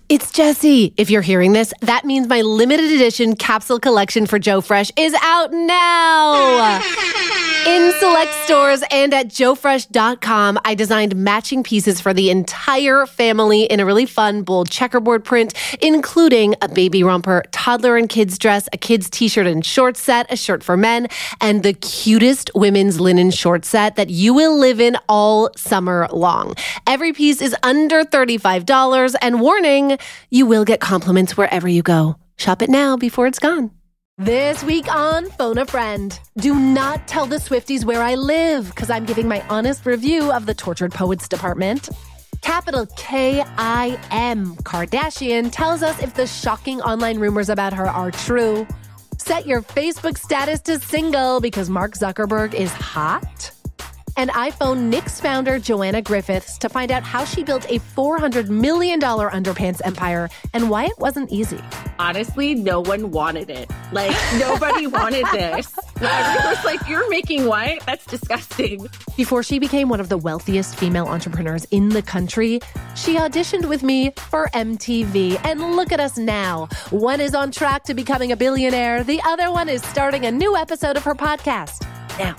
It's Jessie. If you're hearing this, that means my limited edition capsule collection for Joe Fresh is out now. In select stores and at joefresh.com, I designed matching pieces for the entire family in a really fun, bold checkerboard print, including a baby romper, toddler and kids dress, a kids t-shirt and short set, a shirt for men, and the cutest women's linen short set that you will live in all summer long. Every piece is under $35, and warning, you will get compliments wherever you go. Shop it now before it's gone. This week on Phone a Friend, do not tell the Swifties where I live, because I'm giving my honest review of the Tortured Poets Department. Capital K-I-M Kardashian tells us if the shocking online rumors about her are true. Set your Facebook status to single because Mark Zuckerberg is hot. And I phoned NYX founder Joanna Griffiths to find out how she built a $400 million underpants empire and why it wasn't easy. Honestly, no one wanted it. Like, nobody wanted this. Everyone was like, you're making what? That's disgusting. Before she became one of the wealthiest female entrepreneurs in the country, she auditioned with me for MTV. And look at us now. One is on track to becoming a billionaire. The other one is starting a new episode of her podcast. Now,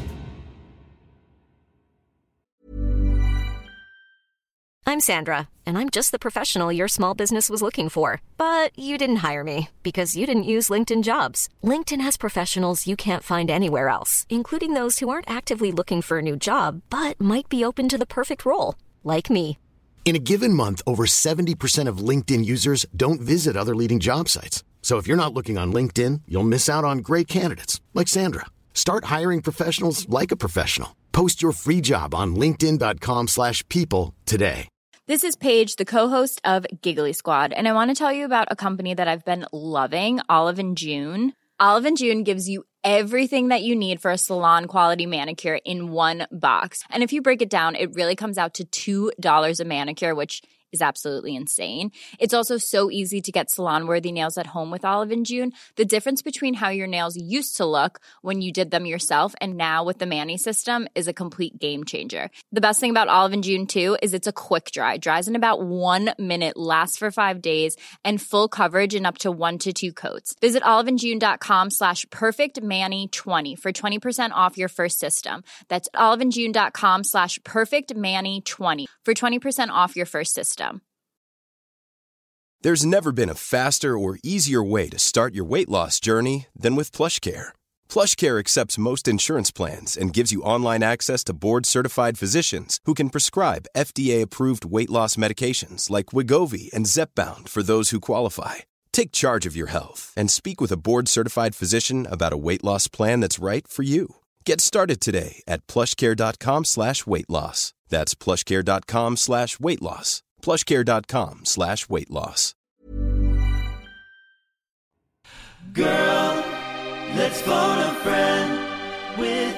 I'm Sandra, and I'm just the professional your small business was looking for. But you didn't hire me because you didn't use LinkedIn Jobs. LinkedIn has professionals you can't find anywhere else, including those who aren't actively looking for a new job, but might be open to the perfect role, like me. In a given month, over 70% of LinkedIn users don't visit other leading job sites. So if you're not looking on LinkedIn, you'll miss out on great candidates like Sandra. Start hiring professionals like a professional. Post your free job on linkedin.com/people today. This is Paige, the co-host of Giggly Squad, and I want to tell you about a company that I've been loving, Olive & June. Olive & June gives you everything that you need for a salon-quality manicure in one box. And if you break it down, it really comes out to $2 a manicure, which is absolutely insane. It's also so easy to get salon-worthy nails at home with Olive & June. The difference between how your nails used to look when you did them yourself and now with the Mani system is a complete game changer. The best thing about Olive & June, too, is it's a quick dry. Dries in about 1 minute, lasts for 5 days, and full coverage in up to 1 to 2 coats. Visit oliveandjune.com/perfectmani20 for 20% off your first system. That's oliveandjune.com/perfectmani20 for 20% off your first system. There's never been a faster or easier way to start your weight loss journey than with PlushCare. PlushCare accepts most insurance plans and gives you online access to board-certified physicians who can prescribe FDA-approved weight loss medications like Wegovy and Zepbound for those who qualify. Take charge of your health and speak with a board-certified physician about a weight loss plan that's right for you. Get started today at plushcare.com/weight-loss. That's plushcare.com/weight-loss. plushcare.com/weight-loss. Girl, let's phone a friend with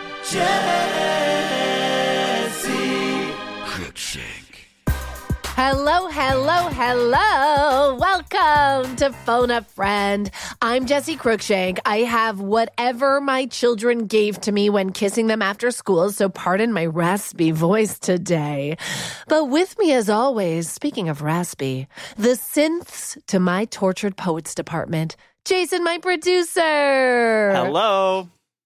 Jessie Cruikshank. hello, hello, hello. Welcome to Phone a Friend. I'm Jessie Cruikshank. I have whatever my children gave to me when kissing them after school, so pardon my raspy voice today. But with me as always, speaking of raspy, the synths to my Tortured Poets Department, Jason, my producer. Hello.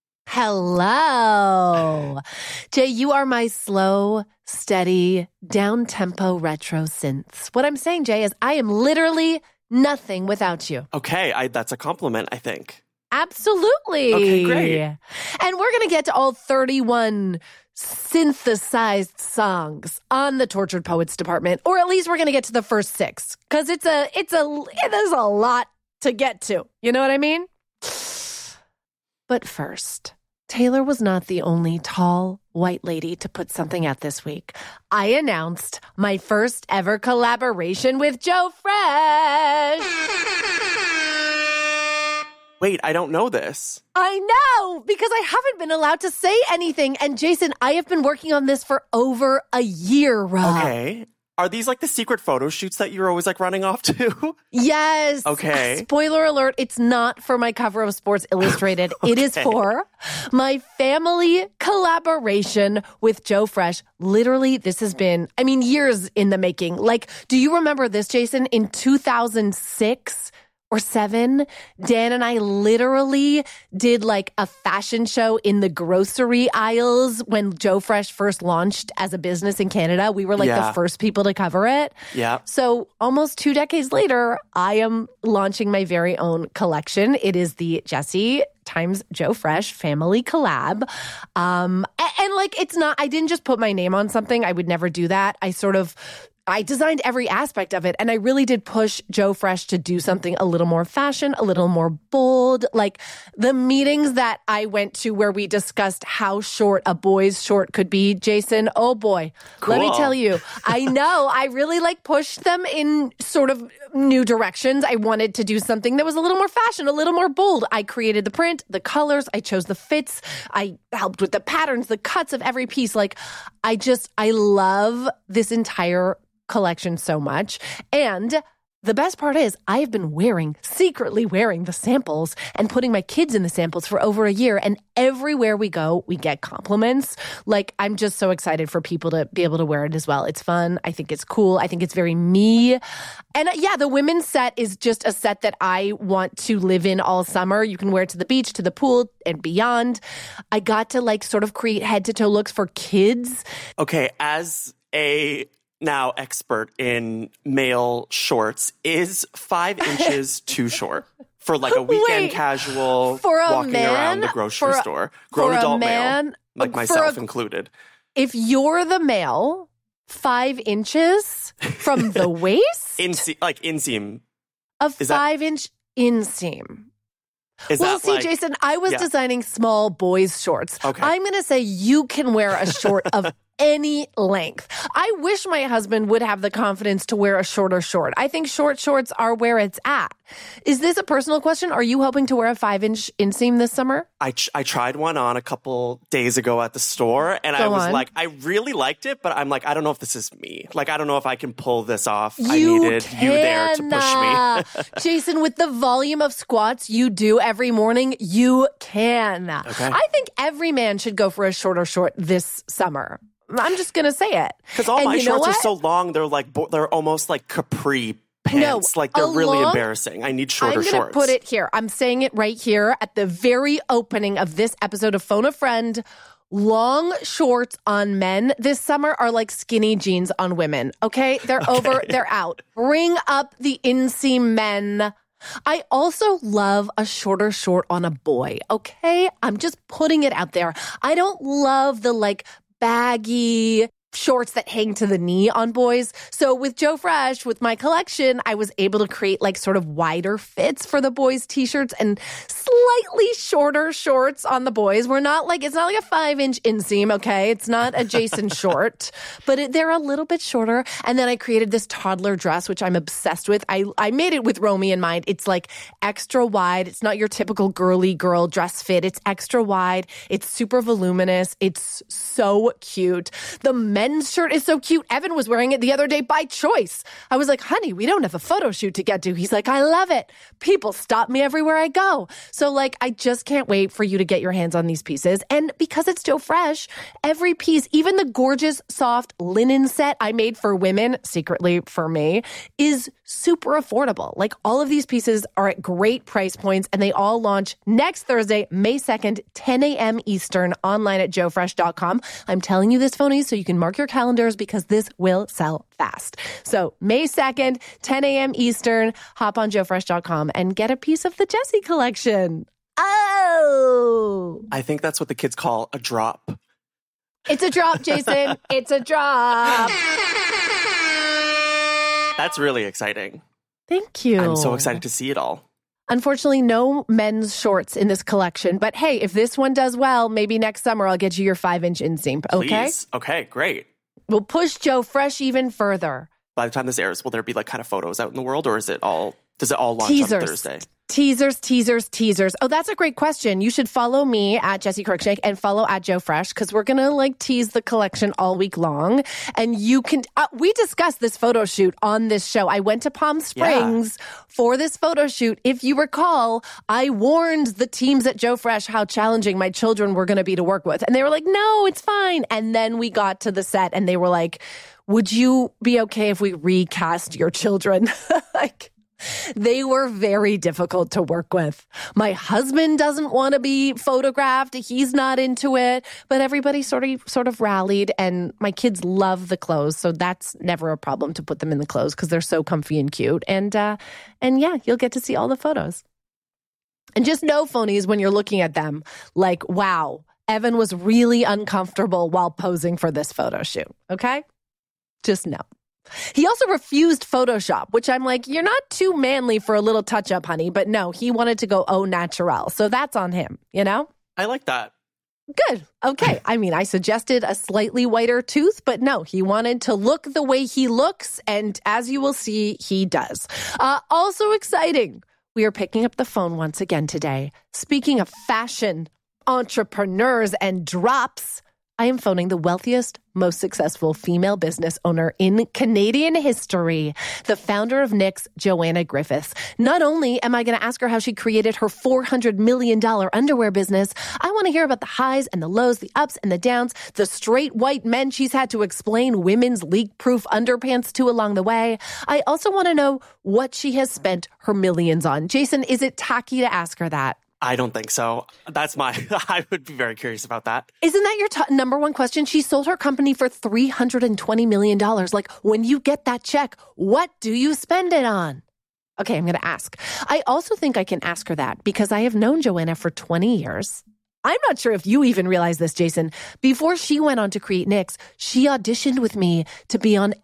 Hello. Jay, you are my slow, steady, down-tempo retro synths. What I'm saying, Jay, is I am literally nothing without you. Okay, that's a compliment, I think. Absolutely. Okay, great. And we're going to get to all 31 synthesized songs on the Tortured Poets Department, or at least we're going to get to the first 6, because there's a lot to get to. You know what I mean? But first, Taylor was not the only tall, white lady to put something out this week. I announced my first ever collaboration with Joe Fresh. Wait, I don't know this. I know, because I haven't been allowed to say anything. And Jason, I have been working on this for over a year, Rob. Okay. Are these like the secret photo shoots that you're always like running off to? Yes. Okay. Spoiler alert, it's not for my cover of Sports Illustrated. Okay. It is for my family collaboration with Joe Fresh. Literally, this has been, years in the making. Like, do you remember this, Jason? In 2006 or 2007, Dan and I literally did like a fashion show in the grocery aisles when Joe Fresh first launched as a business in Canada. We were like the first people to cover it. Yeah. So almost 2 decades later, I am launching my very own collection. It is the Jessie times Joe Fresh family collab. And like, it's not, I didn't just put my name on something. I would never do that. I designed every aspect of it, and I really did push Joe Fresh to do something a little more fashion, a little more bold. Like the meetings that I went to where we discussed how short a boy's short could be, Jason, oh boy, Let me tell you, I know, I really like pushed them in sort of new directions. I wanted to do something that was a little more fashion, a little more bold. I created the print, the colors, I chose the fits, I helped with the patterns, the cuts of every piece. Like I love this entire collection so much. And the best part is I have been secretly wearing the samples and putting my kids in the samples for over a year. And everywhere we go, we get compliments. Like, I'm just so excited for people to be able to wear it as well. It's fun. I think it's cool. I think it's very me. And the women's set is just a set that I want to live in all summer. You can wear it to the beach, to the pool, and beyond. I got to like sort of create head to toe looks for kids. Okay, as a now expert in male shorts, is 5 inches too short for like a weekend casual for a walking man, around the grocery store? Grown adult male, like myself included. If you're the male, 5 inches from the waist? Inseam. A 5-inch inseam. Jason, I was designing small boys' shorts. Okay. I'm going to say you can wear a short of any length. I wish my husband would have the confidence to wear a shorter short. I think short shorts are where it's at. Is this a personal question? Are you hoping to wear a 5-inch inseam this summer? I tried one on a couple days ago at the store, and I was like, I really liked it, but I'm like, I don't know if this is me. Like, I don't know if I can pull this off. I needed you there to push me. Jason, with the volume of squats you do every morning, you can. Okay. I think every man should go for a shorter short this summer. I'm just going to say it. Because all my shorts are so long, they're almost like capri pants. Like they're really embarrassing. I need shorter shorts. I'm going to put it here. I'm saying it right here at the very opening of this episode of Phone a Friend. Long shorts on men this summer are like skinny jeans on women. Okay? They're over. They're out. Bring up the inseam men. I also love a shorter short on a boy. Okay? I'm just putting it out there. I don't love the like baggy shorts that hang to the knee on boys. So with Joe Fresh, with my collection, I was able to create like sort of wider fits for the boys' t-shirts and slightly shorter shorts on the boys. It's not like a 5-inch inseam, okay? It's not a Jason short, but they're a little bit shorter. And then I created this toddler dress, which I'm obsessed with. I made it with Romy in mind. It's like extra wide. It's not your typical girly girl dress fit. It's extra wide. It's super voluminous. It's so cute. The men's shirt is so cute. Evan was wearing it the other day by choice. I was like, honey, we don't have a photo shoot to get to. He's like, I love it. People stop me everywhere I go. So like, I just can't wait for you to get your hands on these pieces. And because it's Joe Fresh, every piece, even the gorgeous soft linen set I made for women, secretly for me, is super affordable. Like all of these pieces are at great price points and they all launch next Thursday, May 2nd, 10 a.m. Eastern online at joefresh.com. I'm telling you this, phonies, so you can mark your calendars because this will sell fast. So May 2nd, 10 a.m. Eastern, hop on joefresh.com and get a piece of the Jessie collection. Oh! I think that's what the kids call a drop. It's a drop, Jason. It's a drop. That's really exciting. Thank you. I'm so excited to see it all. Unfortunately, no men's shorts in this collection. But hey, if this one does well, maybe next summer I'll get you your 5-inch inseam. Okay? Please. Okay, great. We'll push Joe Fresh even further. By the time this airs, will there be like kind of photos out in the world, or is it all Does it all launch on Thursday? Teasers. Oh, that's a great question. You should follow me at Jessie Cruikshank and follow at Joe Fresh because we're going to tease the collection all week long. And you can, we discussed this photo shoot on this show. I went to Palm Springs for this photo shoot. If you recall, I warned the teams at Joe Fresh how challenging my children were going to be to work with. And they were like, no, it's fine. And then we got to the set and they were like, would you be okay if we recast your children? They were very difficult to work with. My husband doesn't want to be photographed. He's not into it. But everybody sort of rallied, and my kids love the clothes. So that's never a problem to put them in the clothes because they're so comfy and cute. And yeah, you'll get to see all the photos. And just know, phonies, when you're looking at them, wow, Evan was really uncomfortable while posing for this photo shoot. Okay? Just know. He also refused Photoshop, which I'm like, you're not too manly for a little touch-up, honey. But no, he wanted to go au naturel. So that's on him, you know? I like that. Good. Okay. I mean, I suggested a slightly whiter tooth, but no, he wanted to look the way he looks. And as you will see, he does. Also exciting. We are picking up the phone once again today. Speaking of fashion, entrepreneurs, and drops, I am phoning the wealthiest, most successful female business owner in Canadian history, the founder of Knix, Joanna Griffiths. Not only am I going to ask her how she created her $400 million underwear business, I want to hear about the highs and the lows, the ups and the downs, the straight white men she's had to explain women's leak-proof underpants to along the way. I also want to know what she has spent her millions on. Jason, is it tacky to ask her that? I don't think so. I would be very curious about that. Isn't that your number one question? She sold her company for $320 million. When you get that check, what do you spend it on? Okay, I'm going to ask. I also think I can ask her that because I have known Joanna for 20 years. I'm not sure if you even realize this, Jason. Before she went on to create Knix, she auditioned with me to be on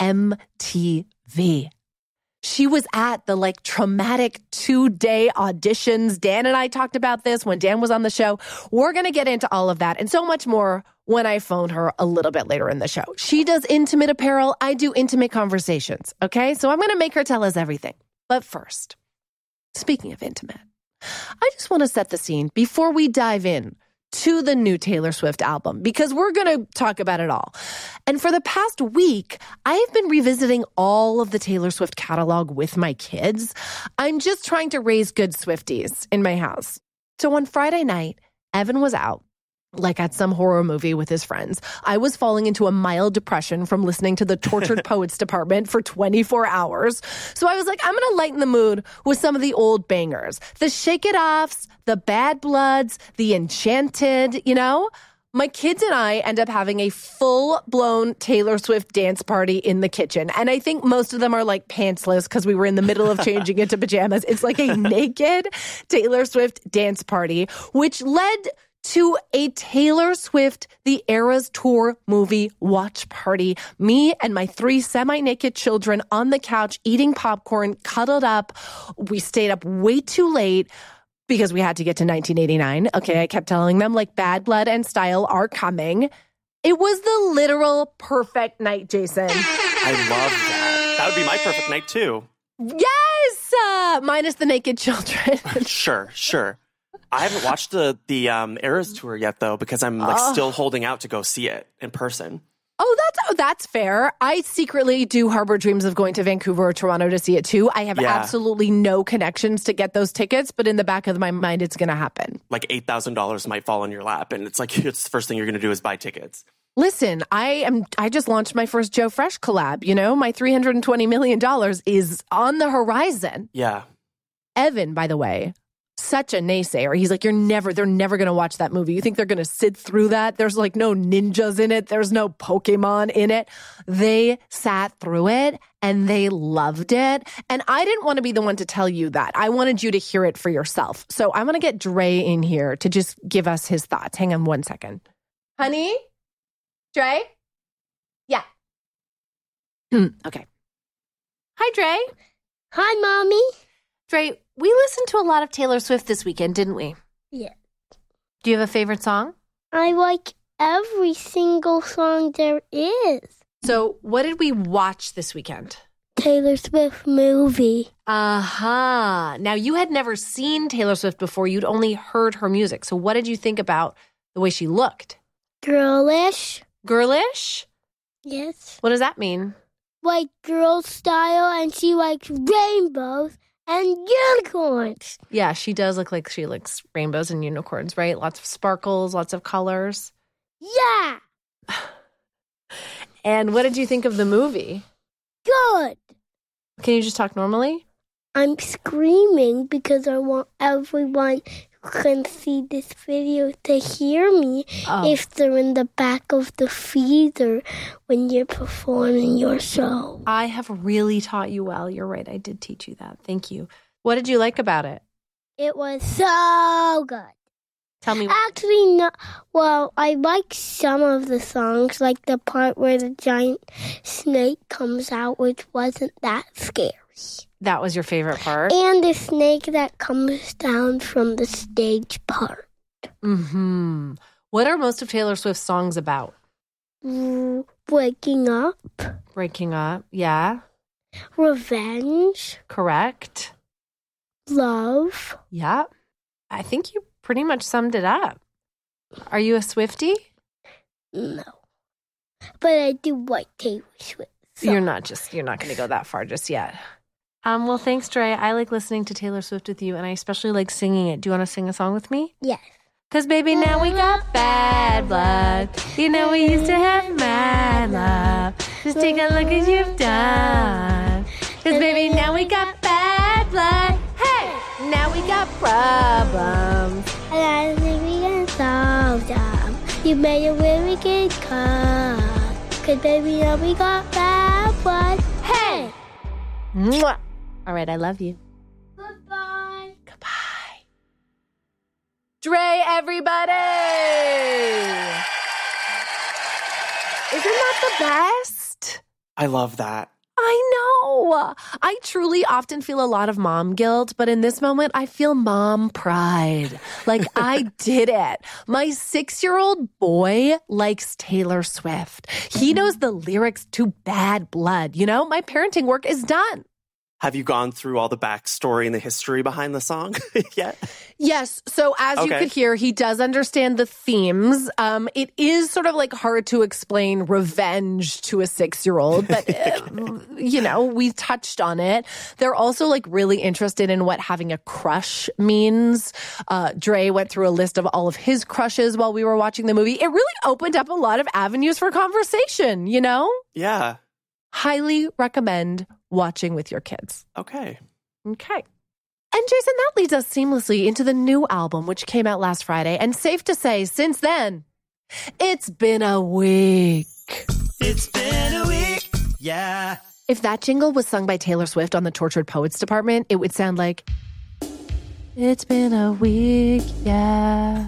MTV. She was at the traumatic 2-day auditions. Dan and I talked about this when Dan was on the show. We're going to get into all of that and so much more when I phone her a little bit later in the show. She does intimate apparel. I do intimate conversations. Okay, so I'm going to make her tell us everything. But first, speaking of intimate, I just want to set the scene before we dive in to the new Taylor Swift album, because we're going to talk about it all. And for the past week, I have been revisiting all of the Taylor Swift catalog with my kids. I'm just trying to raise good Swifties in my house. So on Friday night, Evan was out, at some horror movie with his friends. I was falling into a mild depression from listening to the Tortured Poets Department for 24 hours. So I was like, I'm going to lighten the mood with some of the old bangers. The Shake It Offs, the Bad Bloods, the Enchanted, My kids and I end up having a full-blown Taylor Swift dance party in the kitchen. And I think most of them are pantsless because we were in the middle of changing into pajamas. It's like a naked Taylor Swift dance party, which led to a Taylor Swift The Eras Tour movie watch party. Me and my 3 semi-naked children on the couch eating popcorn, cuddled up. We stayed up way too late because we had to get to 1989. Okay, I kept telling them Bad Blood and Style are coming. It was the literal perfect night, Jason. I love that. That would be my perfect night too. Yes! Minus the naked children. Sure. I haven't watched the Eras tour yet, though, because I'm still holding out to go see it in person. Oh, that's fair. I secretly do harbor dreams of going to Vancouver or Toronto to see it, too. I have absolutely no connections to get those tickets, but in the back of my mind, it's going to happen. $8,000 might fall in your lap, and it's it's the first thing you're going to do is buy tickets. Listen, I just launched my first Joe Fresh collab. My $320 million is on the horizon. Yeah. Evan, by the way, such a naysayer. He's like, they're never going to watch that movie. You think they're going to sit through that? There's no ninjas in it. There's no Pokemon in it. They sat through it and they loved it. And I didn't want to be the one to tell you that. I wanted you to hear it for yourself. So I'm going to get Dre in here to just give us his thoughts. Hang on one second. Honey? Dre? Yeah. Okay. Hi, Dre. Hi, Mommy. Dre, we listened to a lot of Taylor Swift this weekend, didn't we? Yeah. Do you have a favorite song? I like every single song there is. So what did we watch this weekend? Taylor Swift movie. Uh-huh. Now, you had never seen Taylor Swift before. You'd only heard her music. So what did you think about the way she looked? Girlish. Girlish? Yes. What does that mean? Like girl style, and she likes rainbows and unicorns. Yeah, she does look like she likes rainbows and unicorns, right? Lots of sparkles, lots of colors. Yeah. And what did you think of the movie? Good. Can you just talk normally? I'm screaming because I want everyone who can see this video to hear me if they're in the back of the theater when you're performing your show. I have really taught you well. You're right. I did teach you that. Thank you. What did you like about it? It was so good. Tell me. Actually, no. Well, I like some of the songs, like the part where the giant snake comes out, which wasn't that scary. That was your favorite part? And the snake that comes down from the stage part. Mm-hmm. What are most of Taylor Swift's songs about? Breaking up. Breaking up, yeah. Revenge. Correct. Love. Yeah. I think you pretty much summed it up. Are you a Swiftie? No. But I do like Taylor Swift. So. You're not going to go that far just yet. Well, thanks, Dre. I like listening to Taylor Swift with you, and I especially like singing it. Do you want to sing a song with me? Yes. 'Cause baby, now we got bad blood. You know we used to have mad love. Just take a look at you've done. 'Cause baby, now we got bad blood. Hey, now we got problems. And I think we can solve them. You made a really good cut. 'Cause baby, now we got bad blood. Hey. Mwah. All right, I love you. Goodbye. Goodbye. Dre, everybody! Isn't that the best? I love that. I know. I truly often feel a lot of mom guilt, but in this moment, I feel mom pride. Like I did it. My 6-year-old boy likes Taylor Swift. He knows the lyrics to Bad Blood. You know, my parenting work is done. Have you gone through all the backstory and the history behind the song yet? Yes. So as you could hear, he does understand the themes. It is sort of like hard to explain revenge to a 6-year-old, but, you know, we touched on it. They're also like really interested in what having a crush means. Dre went through a list of all of his crushes while we were watching the movie. It really opened up a lot of avenues for conversation, you know? Yeah. Highly recommend watching with your kids. Okay. Okay. And Jason, that leads us seamlessly into the new album, which came out last Friday. And safe to say, since then, it's been a week. It's been a week, yeah. If that jingle was sung by Taylor Swift on the Tortured Poets Department, it would sound like, it's been a week, yeah.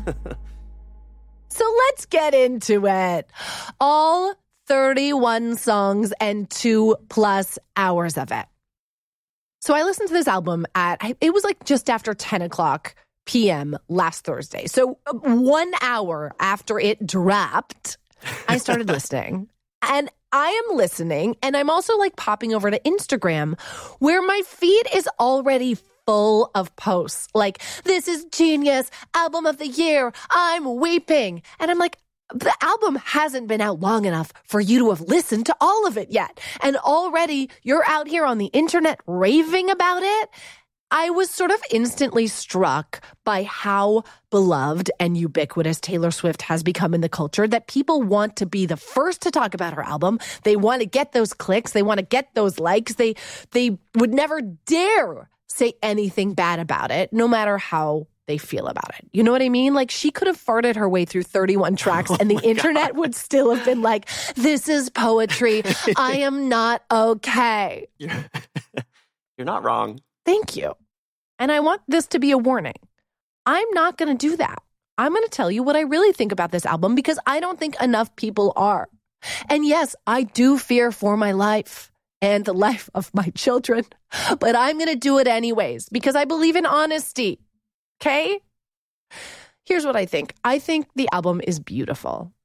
So let's get into it. All 31 songs and 2+ hours of it. So I listened to this album it was like just after 10 o'clock p.m. last Thursday. So 1 hour after it dropped, I started listening. And I am listening, and I'm also like popping over to Instagram, where my feed is already full of posts. Like, this is genius, album of the year, I'm weeping. And I'm like, the album hasn't been out long enough for you to have listened to all of it yet. And already you're out here on the internet raving about it. I was sort of instantly struck by how beloved and ubiquitous Taylor Swift has become in the culture, that people want to be the first to talk about her album. They want to get those clicks. They want to get those likes. They would never dare say anything bad about it, no matter how they feel about it. You know what I mean? Like, she could have farted her way through 31 tracks and the internet would still have been like, this is poetry. I am not okay. You're not wrong. Thank you. And I want this to be a warning. I'm not going to do that. I'm going to tell you what I really think about this album, because I don't think enough people are. And yes, I do fear for my life and the life of my children, but I'm going to do it anyways because I believe in honesty. Okay? Here's what I think. I think the album is beautiful.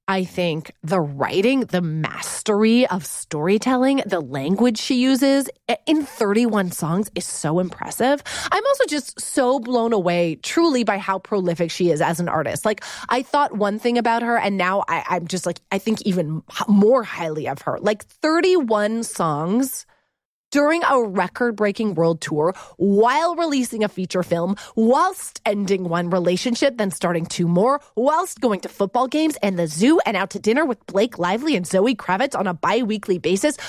I think the writing, the mastery of storytelling, the language she uses in 31 songs is so impressive. I'm also just so blown away truly by how prolific she is as an artist. Like, I thought one thing about her, and now I'm just like, I think even more highly of her. Like 31 songs during a record-breaking world tour, while releasing a feature film, whilst ending one relationship, then starting two more, whilst going to football games and the zoo and out to dinner with Blake Lively and Zoe Kravitz on a bi-weekly basis.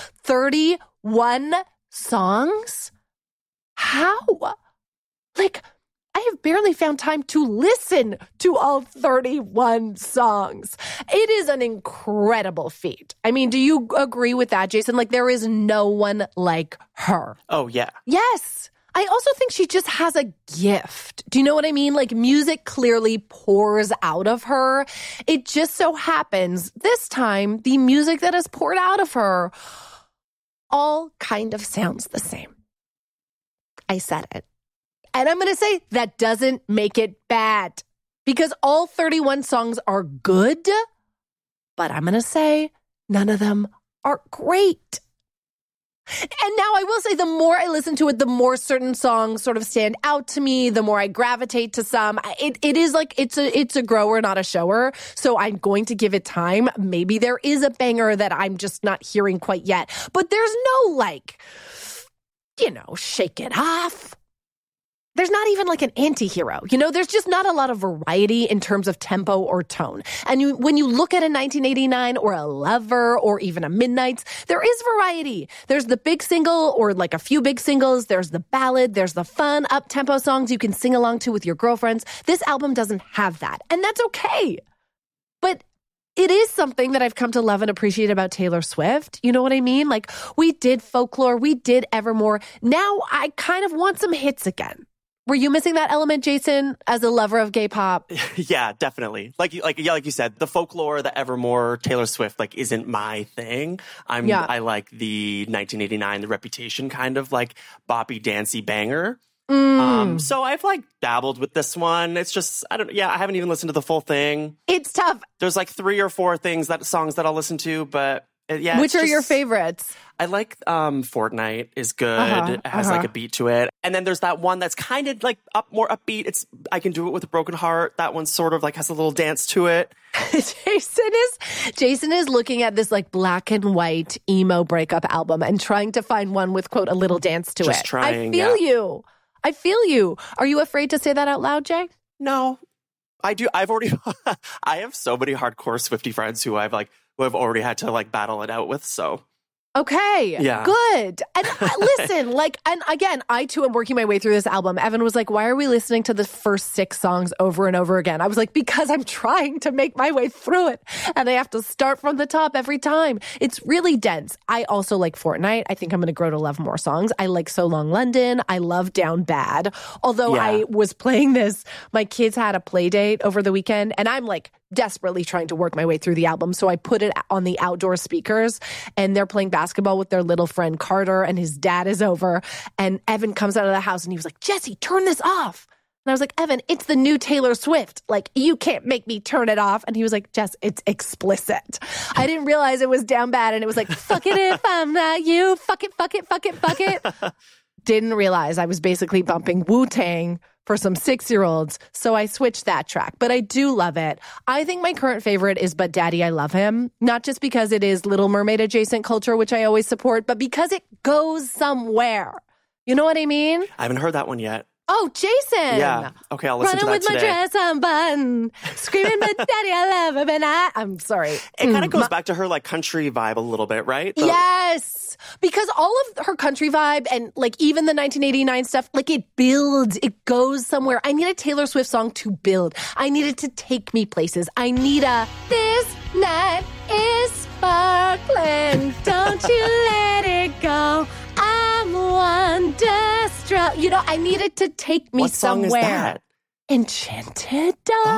31 songs? How? Like, I have barely found time to listen to all 31 songs. It is an incredible feat. I mean, do you agree with that, Jason? Like, there is no one like her. Oh, yeah. Yes. I also think she just has a gift. Do you know what I mean? Like, music clearly pours out of her. It just so happens this time, the music that is poured out of her all kind of sounds the same. I said it. And I'm going to say that doesn't make it bad because all 31 songs are good, but I'm going to say none of them are great. And now I will say the more I listen to it, the more certain songs sort of stand out to me, the more I gravitate to some. It is like it's a grower, not a shower. So I'm going to give it time. Maybe there is a banger that I'm just not hearing quite yet. But there's no like, shake it off. There's not even like an anti-hero. There's just not a lot of variety in terms of tempo or tone. And when you look at a 1989 or a Lover or even a Midnights, there is variety. There's the big single or like a few big singles. There's the ballad. There's the fun up-tempo songs you can sing along to with your girlfriends. This album doesn't have that. And that's okay. But it is something that I've come to love and appreciate about Taylor Swift. You know what I mean? Like, we did Folklore. We did Evermore. Now I kind of want some hits again. Were you missing that element, Jason, as a lover of gay pop? Yeah, definitely. Like you said, the Folklore, the Evermore, Taylor Swift, like, isn't my thing. I like the 1989, the Reputation kind of like boppy, dancey banger. So I've like dabbled with this one. It's just, I haven't even listened to the full thing. It's tough. There's like 3 or 4 songs that I'll listen to, but yeah. Which are your favorites? I like Fortnite is good. It has like a beat to it. And then there's that one that's kind of like more upbeat. It's I Can Do It With a Broken Heart. That one sort of like has a little dance to it. Jason is looking at this like black and white emo breakup album and trying to find one with, quote, a little dance to it. Just trying, I feel you. Are you afraid to say that out loud, Jay? No, I do. I have so many hardcore Swiftie friends who I've already had to like battle it out with. So. Okay. Yeah. Good. And listen, and again, I too am working my way through this album. Evan was like, why are we listening to the first 6 songs over and over again? I was like, because I'm trying to make my way through it. And I have to start from the top every time. It's really dense. I also like Fortnite. I think I'm going to grow to love more songs. I like So Long London. I love Down Bad. Although I was playing this, my kids had a play date over the weekend and I'm like, desperately trying to work my way through the album. So I put it on the outdoor speakers and they're playing basketball with their little friend Carter and his dad is over. And Evan comes out of the house and he was like, Jesse, turn this off. And I was like, Evan, it's the new Taylor Swift. Like, you can't make me turn it off. And he was like, Jess, it's explicit. I didn't realize it was Down Bad. And it was like, fuck it if I'm not you. Fuck it, fuck it, fuck it, fuck it. Didn't realize I was basically bumping Wu-Tang for some 6-year-olds, so I switched that track. But I do love it. I think my current favorite is But Daddy, I Love Him. Not just because it is Little Mermaid adjacent culture, which I always support, but because it goes somewhere. You know what I mean? I haven't heard that one yet. Oh, Jason. Yeah. Okay, I'll listen to that Running today. with my dress unbuttoned, screaming, but daddy, I love him, and I'm sorry. It kind of goes back to her like country vibe a little bit, right? Yes. Because all of her country vibe and like even the 1989 stuff, like it builds, it goes somewhere. I need a Taylor Swift song to build. I need it to take me places. I need a This Night is Sparkling, don't you let it go. I'm wonderstruck. I need it to take me what somewhere. What song is that? Enchanted?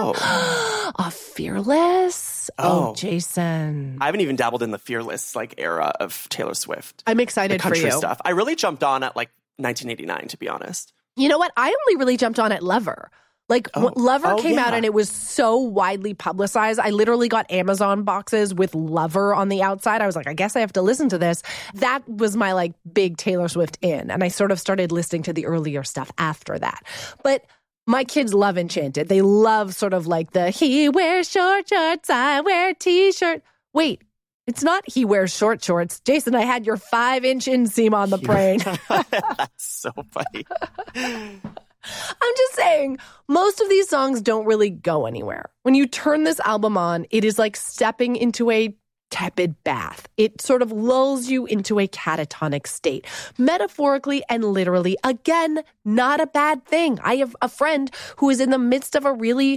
Fearless? Oh, Jason. I haven't even dabbled in the Fearless era of Taylor Swift. I'm excited for you. Country stuff. I really jumped on at 1989, to be honest. You know what? I only really jumped on at Lover. Like, Lover came out and it was so widely publicized. I literally got Amazon boxes with Lover on the outside. I was like, I guess I have to listen to this. That was my, like, big Taylor Swift in. And I sort of started listening to the earlier stuff after that. But my kids love Enchanted. They love sort of like the he wears short shorts, I wear t-shirt. Wait, it's not he wears short shorts. Jason, I had your 5-inch inseam on the brain. That's so funny. I'm just saying, most of these songs don't really go anywhere. When you turn this album on, it is like stepping into a tepid bath. It sort of lulls you into a catatonic state, metaphorically and literally. Again, not a bad thing. I have a friend who is in the midst of a really,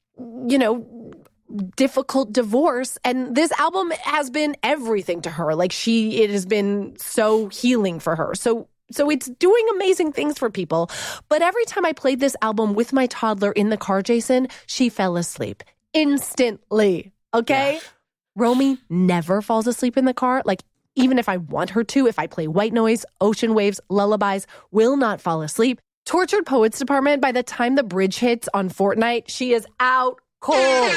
difficult divorce, and this album has been everything to her. Like, it has been so healing for her. So it's doing amazing things for people. But every time I played this album with my toddler in the car, Jason, she fell asleep instantly. Okay? Yeah. Romy never falls asleep in the car. Like, even if I want her to, if I play white noise, ocean waves, lullabies, will not fall asleep. Tortured Poets Department, by the time the bridge hits on Fortnite, she is out cold.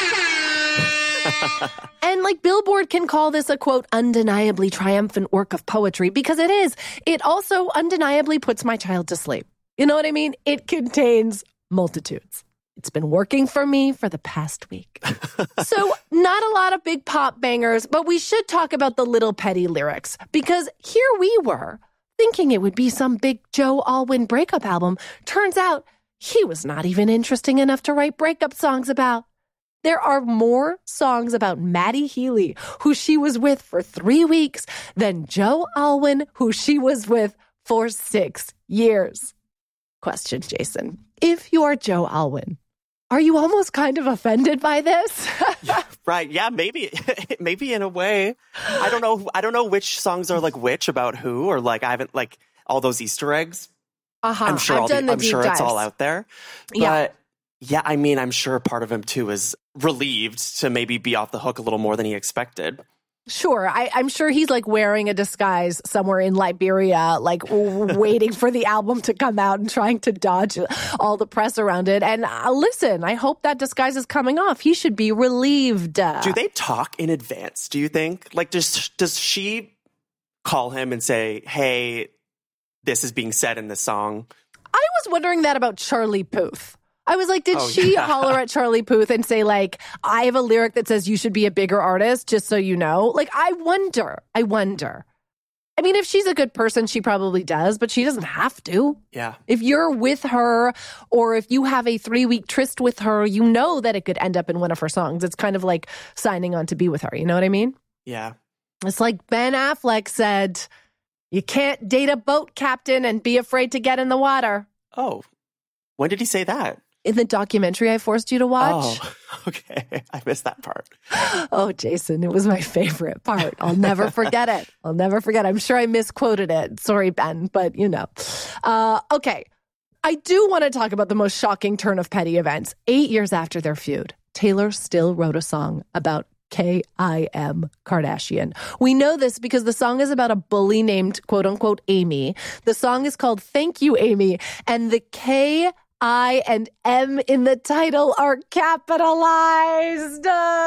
And like Billboard can call this a, quote, undeniably triumphant work of poetry, because it is. It also undeniably puts my child to sleep. You know what I mean? It contains multitudes. It's been working for me for the past week. So not a lot of big pop bangers, but we should talk about the Little Petty lyrics, because here we were thinking it would be some big Joe Alwyn breakup album. Turns out he was not even interesting enough to write breakup songs about. There are more songs about Maddie Healy, who she was with for 3 weeks, than Joe Alwyn, who she was with for 6 years. Question, Jason. If you are Joe Alwyn, are you almost kind of offended by this? Yeah, right. Yeah, maybe in a way. I don't know which songs are like which about who, or like I haven't like all those Easter eggs. I'm sure it's all out there. But yeah, I mean, I'm sure part of him too is relieved to maybe be off the hook a little more than he expected. Sure. I'm sure he's like wearing a disguise somewhere in Liberia, like waiting for the album to come out and trying to dodge all the press around it. And listen, I hope that disguise is coming off. He should be relieved. Do they talk in advance, do you think? Like, does she call him and say, hey, this is being said in this song? I was wondering that about Charlie Puth. I was like, did she holler at Charlie Puth and say, like, I have a lyric that says you should be a bigger artist, just so you know? Like, I wonder. I mean, if she's a good person, she probably does, but she doesn't have to. Yeah. If you're with her, or if you have a 3-week tryst with her, you know that it could end up in one of her songs. It's kind of like signing on to be with her. You know what I mean? Yeah. It's like Ben Affleck said, you can't date a boat captain and be afraid to get in the water. Oh, when did he say that? In the documentary I forced you to watch. Oh, okay. I missed that part. Oh, Jason, it was my favorite part. I'll never forget it. I'm sure I misquoted it. Sorry, Ben, but you know. Okay. I do want to talk about the most shocking turn of Petty events. 8 years after their feud, Taylor still wrote a song about K.I.M. Kardashian. We know this because the song is about a bully named, quote unquote, Amy. The song is called Thank You, Amy. And the K, I, and M in the title are capitalized.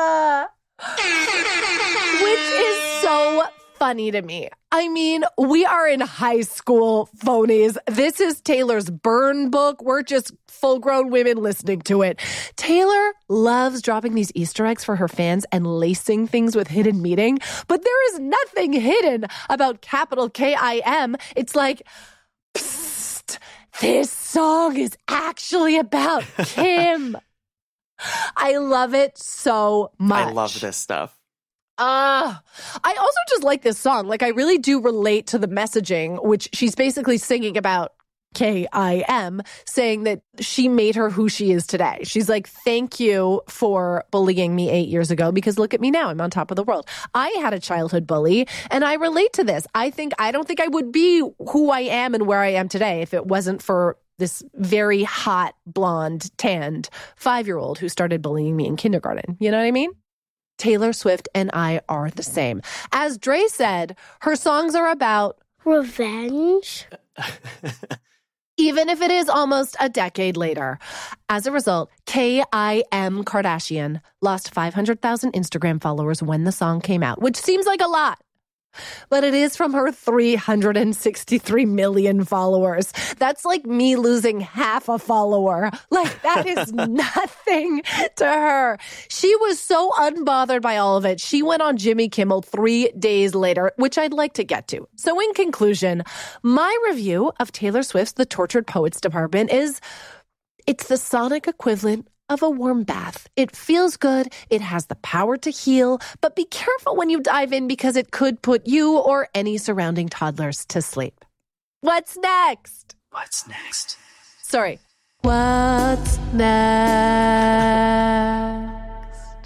Which is so funny to me. I mean, we are in high school, phonies. This is Taylor's burn book. We're just full-grown women listening to it. Taylor loves dropping these Easter eggs for her fans and lacing things with hidden meaning, but there is nothing hidden about capital K-I-M. It's like, psst, this song is actually about Kim. I love it so much. I love this stuff. I also just like this song. Like, I really do relate to the messaging, which she's basically singing about K-I-M, saying that she made her who she is today. She's like, thank you for bullying me 8 years ago, because look at me now. I'm on top of the world. I had a childhood bully, and I relate to this. I don't think I would be who I am and where I am today if it wasn't for this very hot, blonde, tanned 5-year-old who started bullying me in kindergarten. You know what I mean? Taylor Swift and I are the same. As Dre said, her songs are about revenge. even if it is almost a decade later. As a result, Kim Kardashian lost 500,000 Instagram followers when the song came out, which seems like a lot. But it is from her 363 million followers. That's like me losing half a follower. Like, that is nothing to her. She was so unbothered by all of it. She went on Jimmy Kimmel 3 days later, which I'd like to get to. So in conclusion, my review of Taylor Swift's The Tortured Poets Department is, it's the sonic equivalent of a warm bath. It feels good. It has the power to heal, but be careful when you dive in because it could put you or any surrounding toddlers to sleep. What's next? What's next? Sorry. What's next?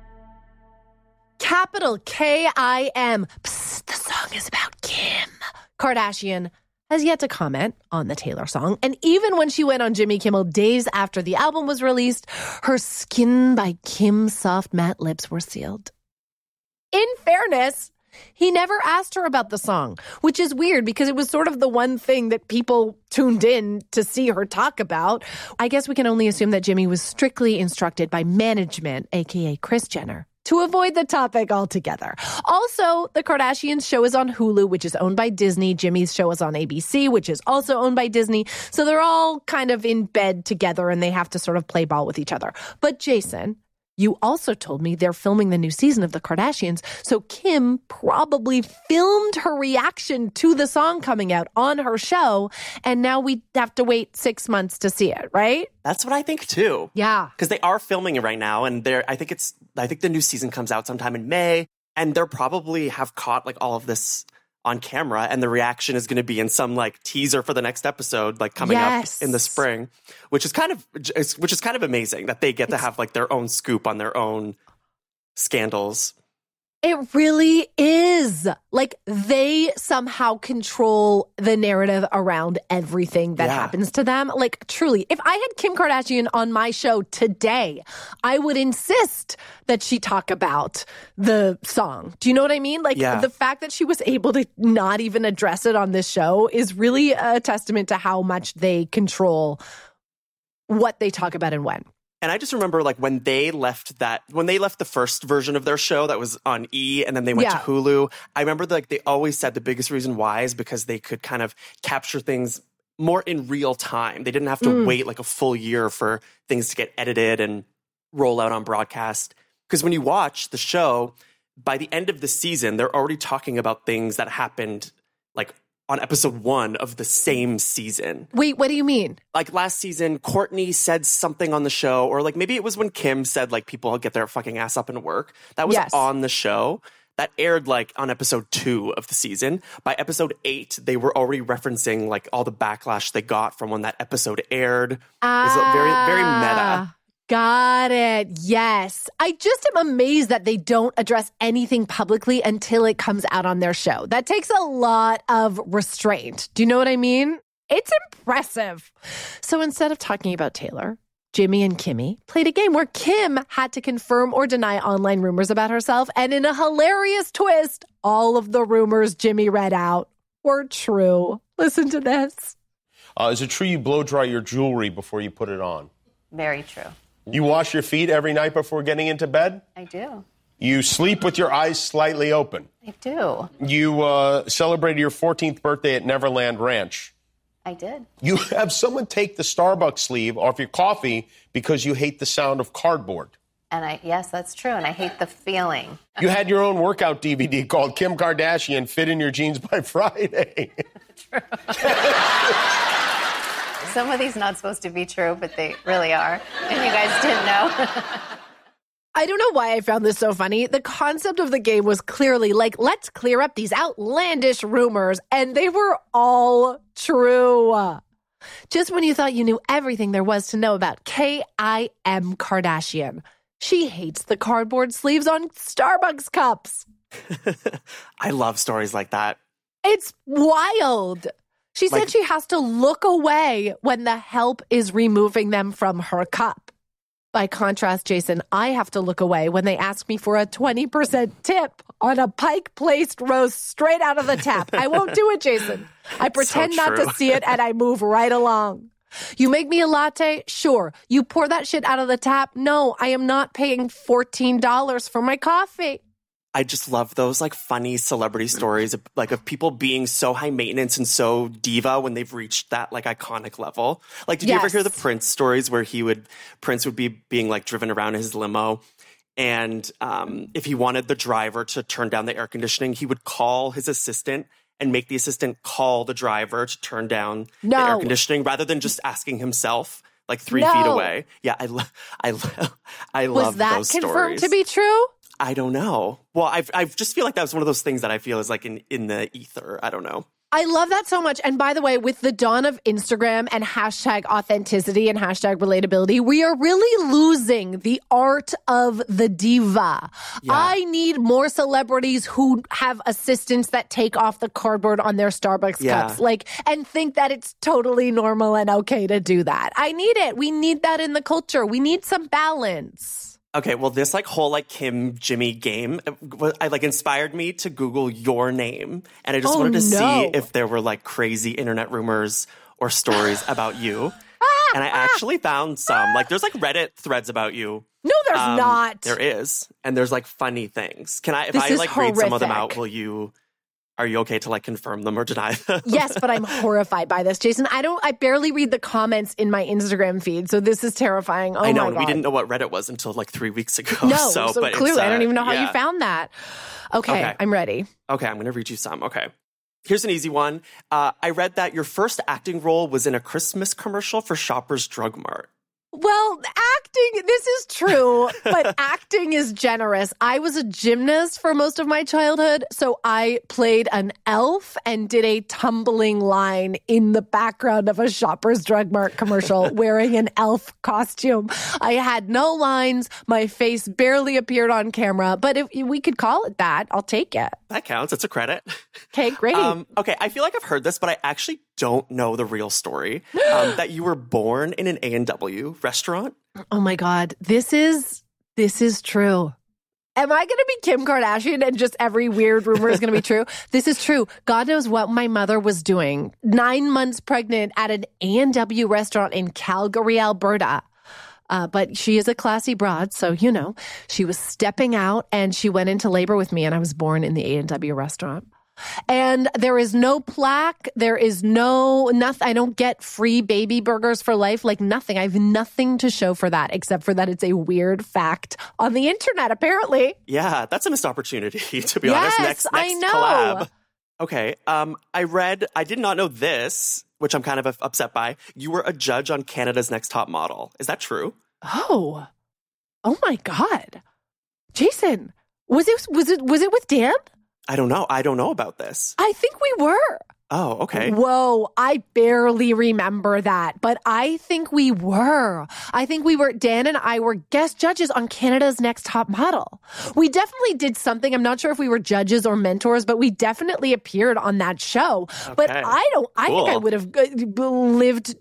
Capital K-I-M. Psst, the song is about Kim Kardashian has yet to comment on the Taylor song. And even when she went on Jimmy Kimmel days after the album was released, her Skin by Kim soft matte lips were sealed. In fairness, he never asked her about the song, which is weird because it was sort of the one thing that people tuned in to see her talk about. I guess we can only assume that Jimmy was strictly instructed by management, aka Kris Jenner, to avoid the topic altogether. Also, the Kardashians' show is on Hulu, which is owned by Disney. Jimmy's show is on ABC, which is also owned by Disney. So they're all kind of in bed together and they have to sort of play ball with each other. But Jason, you also told me they're filming the new season of The Kardashians. So Kim probably filmed her reaction to the song coming out on her show. And now we have to wait 6 months to see it, right? That's what I think too. Yeah. Because they are filming it right now. And I think the new season comes out sometime in May. And they're probably have caught like all of this on camera, and the reaction is going to be in some like teaser for the next episode, like coming up in the spring, which is kind of amazing that they get to have like their own scoop on their own scandals. It really is. Like, they somehow control the narrative around everything that happens to them. Like, truly, if I had Kim Kardashian on my show today, I would insist that she talk about the song. Do you know what I mean? Like, the fact that she was able to not even address it on this show is really a testament to how much they control what they talk about and when. And I just remember like when they left the first version of their show that was on E and then they went to Hulu, I remember they always said the biggest reason why is because they could kind of capture things more in real time. They didn't have to wait like a full year for things to get edited and roll out on broadcast. Because when you watch the show, by the end of the season, they're already talking about things that happened like on episode 1 of the same season. Wait, what do you mean? Like last season, Kourtney said something on the show, or like maybe it was when Kim said like people get their fucking ass up and work. That was on the show. That aired like on episode 2 of the season. By episode 8, they were already referencing like all the backlash they got from when that episode aired. It was very, very meta. Got it. Yes. I just am amazed that they don't address anything publicly until it comes out on their show. That takes a lot of restraint. Do you know what I mean? It's impressive. So instead of talking about Taylor, Jimmy and Kimmy played a game where Kim had to confirm or deny online rumors about herself. And in a hilarious twist, all of the rumors Jimmy read out were true. Listen to this. Is it true you blow dry your jewelry before you put it on? Very true. You wash your feet every night before getting into bed? I do. You sleep with your eyes slightly open? I do. You celebrated your 14th birthday at Neverland Ranch? I did. You have someone take the Starbucks sleeve off your coffee because you hate the sound of cardboard? And yes, that's true. And I hate the feeling. You had your own workout DVD called Kim Kardashian Fit in Your Jeans by Friday. True. Some of these not supposed to be true, but they really are. And you guys didn't know. I don't know why I found this so funny. The concept of the game was clearly like, let's clear up these outlandish rumors. And they were all true. Just when you thought you knew everything there was to know about Kim Kardashian, she hates the cardboard sleeves on Starbucks cups. I love stories like that. It's wild. She said she has to look away when the help is removing them from her cup. By contrast, Jason, I have to look away when they ask me for a 20% tip on a Pike Place roast straight out of the tap. I won't do it, Jason. I pretend not to see it and I move right along. You make me a latte? Sure. You pour that shit out of the tap? No, I am not paying $14 for my coffee. I just love those like funny celebrity stories of people being so high maintenance and so diva when they've reached that like iconic level. Like, did you ever hear the Prince stories where Prince would be being like driven around in his limo, and if he wanted the driver to turn down the air conditioning, he would call his assistant and make the assistant call the driver to turn down the air conditioning rather than just asking himself like 3 feet away. Yeah, I love Was that those confirmed stories. to be true? I don't know. Well, I just feel like that was one of those things that I feel is like in the ether. I don't know. I love that so much. And by the way, with the dawn of Instagram and hashtag authenticity and hashtag relatability, we are really losing the art of the diva. Yeah. I need more celebrities who have assistants that take off the cardboard on their Starbucks cups, and think that it's totally normal and okay to do that. I need it. We need that in the culture. We need some balance. Okay, well, this whole Kim Jimmy game, inspired me to Google your name, and I just wanted to see if there were crazy internet rumors or stories about you. And I actually found some. There's Reddit threads about you. No, there's not. There is, and there's funny things. If I read some of them out, are you okay to confirm them or deny them? Yes, but I'm horrified by this, Jason. I barely read the comments in my Instagram feed, so this is terrifying. I know, my and God. we didn't know what Reddit was until 3 weeks ago. No, so clearly, I don't even know how you found that. Okay, I'm ready. Okay, I'm going to read you some. Okay. Here's an easy one. I read that your first acting role was in a Christmas commercial for Shoppers Drug Mart. Well, acting, this is true, but acting is generous. I was a gymnast for most of my childhood, so I played an elf and did a tumbling line in the background of a Shoppers Drug Mart commercial wearing an elf costume. I had no lines. My face barely appeared on camera, but if we could call it that, I'll take it. That counts. It's a credit. Okay, great. Okay, I feel like I've heard this, but I actually don't know the real story. That you were born in an A&W restaurant. Oh my God. This is true. Am I going to be Kim Kardashian and just every weird rumor is going to be true? This is true. God knows what my mother was doing. 9 months pregnant at an A&W restaurant in Calgary, Alberta. But she is a classy broad, so, she was stepping out and she went into labor with me, and I was born in the A&W restaurant. And there is no plaque. There is nothing. I don't get free baby burgers for life, nothing. I have nothing to show for that, except for that it's a weird fact on the internet, apparently. Yeah, that's a missed opportunity, to be honest. Next I know. Collab. Okay, I did not know this, which I'm kind of upset by. You were a judge on Canada's Next Top Model. Is that true? Oh my God. Jason, was it with Dan? I don't know. I don't know about this. I think we were. Oh, okay. Whoa, I barely remember that, but I think we were. Dan and I were guest judges on Canada's Next Top Model. We definitely did something. I'm not sure if we were judges or mentors, but we definitely appeared on that show. Okay. But I think I would have lived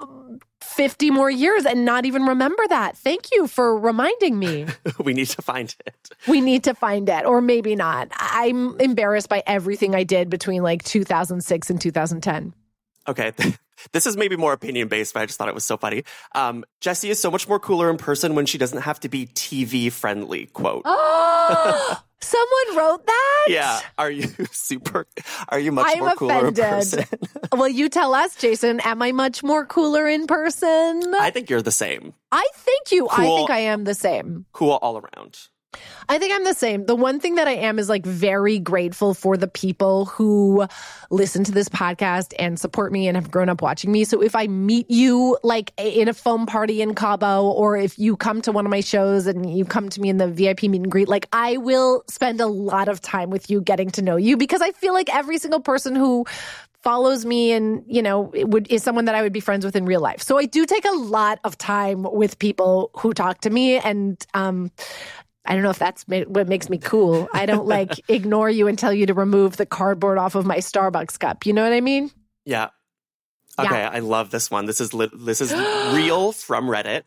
50 more years and not even remember that. Thank you for reminding me. We need to find it. We need to find it, or maybe not. I'm embarrassed by everything I did between 2006 and 2010. Okay. This is maybe more opinion-based, but I just thought it was so funny. Jessie is so much more cooler in person when she doesn't have to be TV-friendly, quote. Oh, someone wrote that? Yeah. Are you much more cooler in person? Well, you tell us, Jason. Am I much more cooler in person? I think you're the same. I think you. Cool. I think I am the same. Cool all around. I think I'm the same. The one thing that I am is very grateful for the people who listen to this podcast and support me and have grown up watching me. So if I meet you in a foam party in Cabo, or if you come to one of my shows and you come to me in the VIP meet and greet, I will spend a lot of time with you getting to know you, because I feel like every single person who follows me and, is someone that I would be friends with in real life. So I do take a lot of time with people who talk to me, and I don't know if that's what makes me cool. I don't ignore you and tell you to remove the cardboard off of my Starbucks cup. You know what I mean? Yeah. Okay, yeah. I love this one. This is real from Reddit.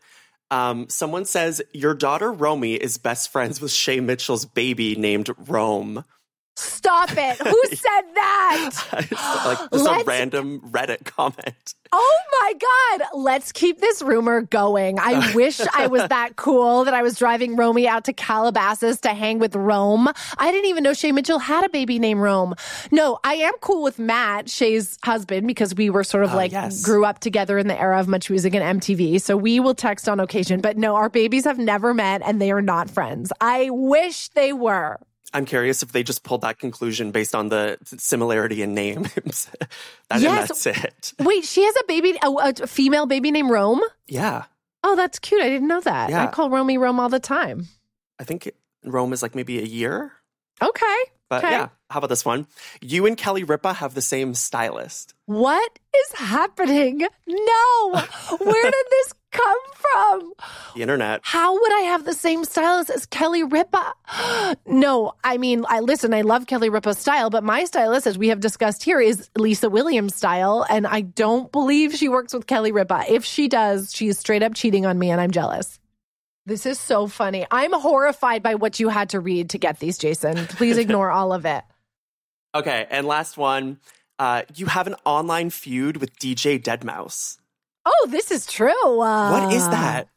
Someone says, your daughter Romy is best friends with Shay Mitchell's baby named Rome. Stop it. Who said that? Like, just a random Reddit comment. Oh my God. Let's keep this rumor going. I wish I was that cool that I was driving Romy out to Calabasas to hang with Rome. I didn't even know Shay Mitchell had a baby named Rome. No, I am cool with Matt, Shay's husband, because we were sort of grew up together in the era of Much Music and MTV. So we will text on occasion. But no, our babies have never met and they are not friends. I wish they were. I'm curious if they just pulled that conclusion based on the similarity in names. And that's it. Wait, she has a baby, a female baby named Rome? Yeah. Oh, that's cute. I didn't know that. Yeah. I call Romy Rome all the time. I think Rome is like maybe a year. Okay. But yeah, how about this one? You and Kelly Ripa have the same stylist. What is happening? No. Where did this come from? The internet. How would I have the same stylist as Kelly Ripa? No, I mean, I love Kelly Ripa's style, but my stylist, as we have discussed here, is Lisa Williams' style, and I don't believe she works with Kelly Ripa. If she does, she's straight up cheating on me, and I'm jealous. This is so funny. I'm horrified by what you had to read to get these, Jason. Please ignore all of it. Okay, and last one. You have an online feud with DJ Deadmau5. Oh, this is true. What is that?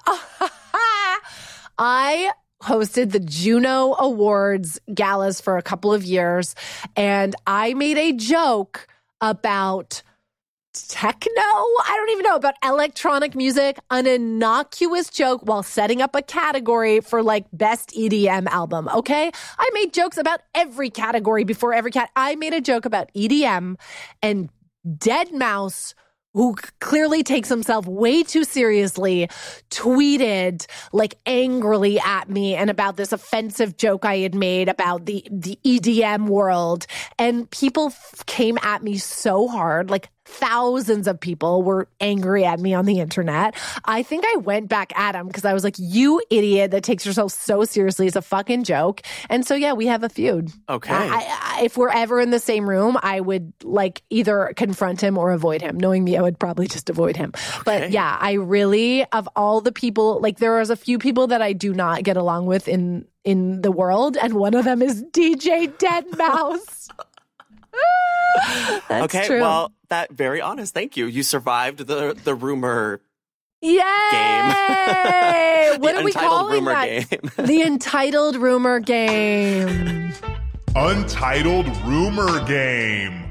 I hosted the Juno Awards galas for a couple of years, and I made a joke about techno? I don't even know, about electronic music, an innocuous joke while setting up a category for like best EDM album, okay? I made jokes about every category before every I made a joke about EDM, and Deadmau5, who clearly takes himself way too seriously, tweeted like angrily at me and about this offensive joke I had made about the EDM world. And people came at me so hard, like thousands of people were angry at me on the internet. I think I went back at him because I was like, you idiot that takes yourself so seriously. It's a fucking joke. And so, yeah, we have a feud. Okay. If we're ever in the same room, I would like either confront him or avoid him. Knowing me, I would probably just avoid him. Okay. But yeah, I really, of all the people, like there is a few people that I do not get along with in the world. And one of them is DJ Deadmau5. That's okay, true. Well, that very honest. Thank you. You survived the rumor Yay! game. What are we calling rumor that? Game. The entitled rumor game. Untitled rumor game.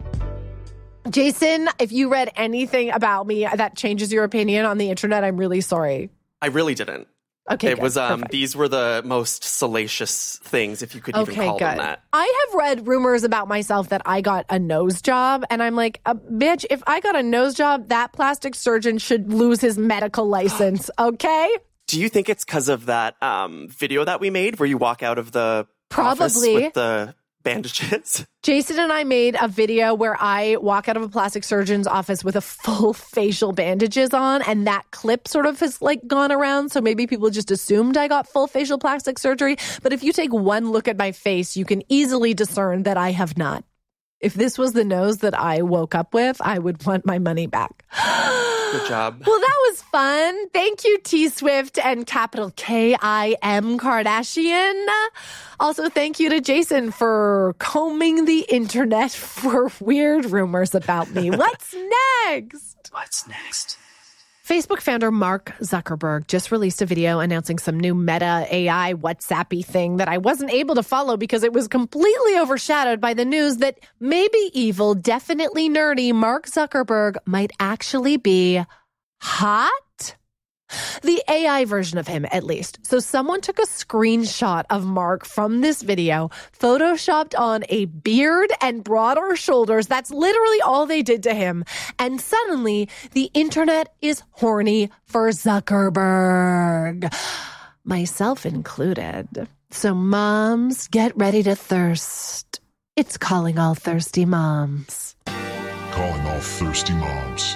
Jason, if you read anything about me that changes your opinion on the internet, I'm really sorry. I really didn't. Okay, it was these were the most salacious things, if you could even call them that. I have read rumors about myself that I got a nose job, and I'm like, bitch, if I got a nose job, that plastic surgeon should lose his medical license, okay? Do you think it's because of that video that we made where you walk out of the office with the bandages? Jason and I made a video where I walk out of a plastic surgeon's office with a full facial bandages on, and that clip sort of has like gone around, so maybe people just assumed I got full facial plastic surgery. But if you take one look at my face, you can easily discern that I have not. If this was the nose that I woke up with, I would want my money back. Good job. Well, that was fun. Thank you, T Swift and capital K-I-M Kardashian. Also, thank you to Jason for combing the internet for weird rumors about me. What's next? What's next? Facebook founder Mark Zuckerberg just released a video announcing some new Meta AI WhatsApp-y thing that I wasn't able to follow because it was completely overshadowed by the news that maybe evil, definitely nerdy Mark Zuckerberg might actually be hot. The AI version of him, at least. So someone took a screenshot of Mark from this video, photoshopped on a beard and broader shoulders. That's literally all they did to him. And suddenly, the internet is horny for Zuckerberg. Myself included. So moms, get ready to thirst. It's calling all thirsty moms. Calling all thirsty moms.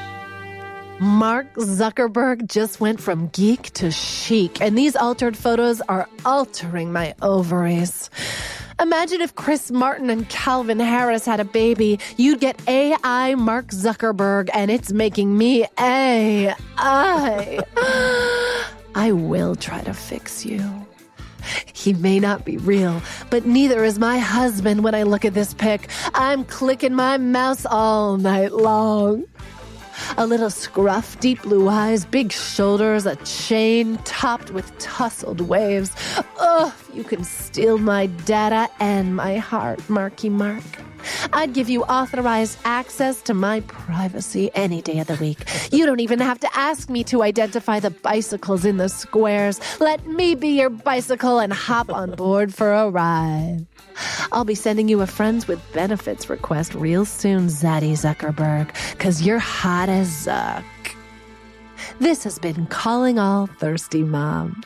Mark Zuckerberg just went from geek to chic, and these altered photos are altering my ovaries. Imagine if Chris Martin and Calvin Harris had a baby. You'd get AI Mark Zuckerberg, and it's making me AI. I will try to fix you. He may not be real, but neither is my husband when I look at this pic. I'm clicking my mouse all night long. A little scruff, deep blue eyes, big shoulders, a chain topped with tousled waves. Oh, you can steal my data and my heart, Marky Mark. I'd give you authorized access to my privacy any day of the week. You don't even have to ask me to identify the bicycles in the squares. Let me be your bicycle and hop on board for a ride. I'll be sending you a friends with benefits request real soon, Zaddy Zuckerberg, because you're hot as Zuck. This has been Calling All Thirsty Moms.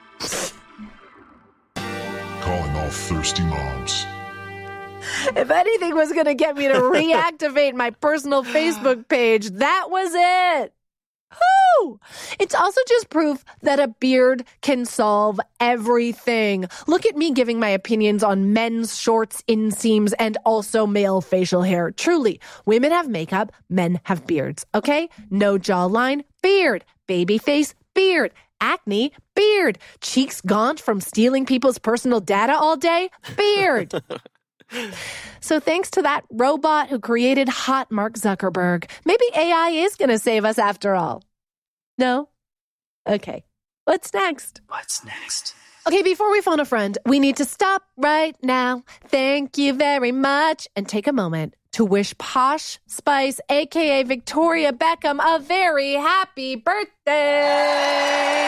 Calling all thirsty moms. If anything was going to get me to reactivate my personal Facebook page, that was it. Woo! It's also just proof that a beard can solve everything. Look at me giving my opinions on men's shorts, inseams, and also male facial hair. Truly, women have makeup, men have beards, okay? No jawline, beard. Baby face, beard. Acne, beard. Cheeks gaunt from stealing people's personal data all day, beard. So thanks to that robot who created hot Mark Zuckerberg, maybe AI is going to save us after all. No? Okay. What's next? Okay, before we phone a friend, we need to stop right now. Thank you very much. And take a moment to wish Posh Spice, a.k.a. Victoria Beckham, a very happy birthday.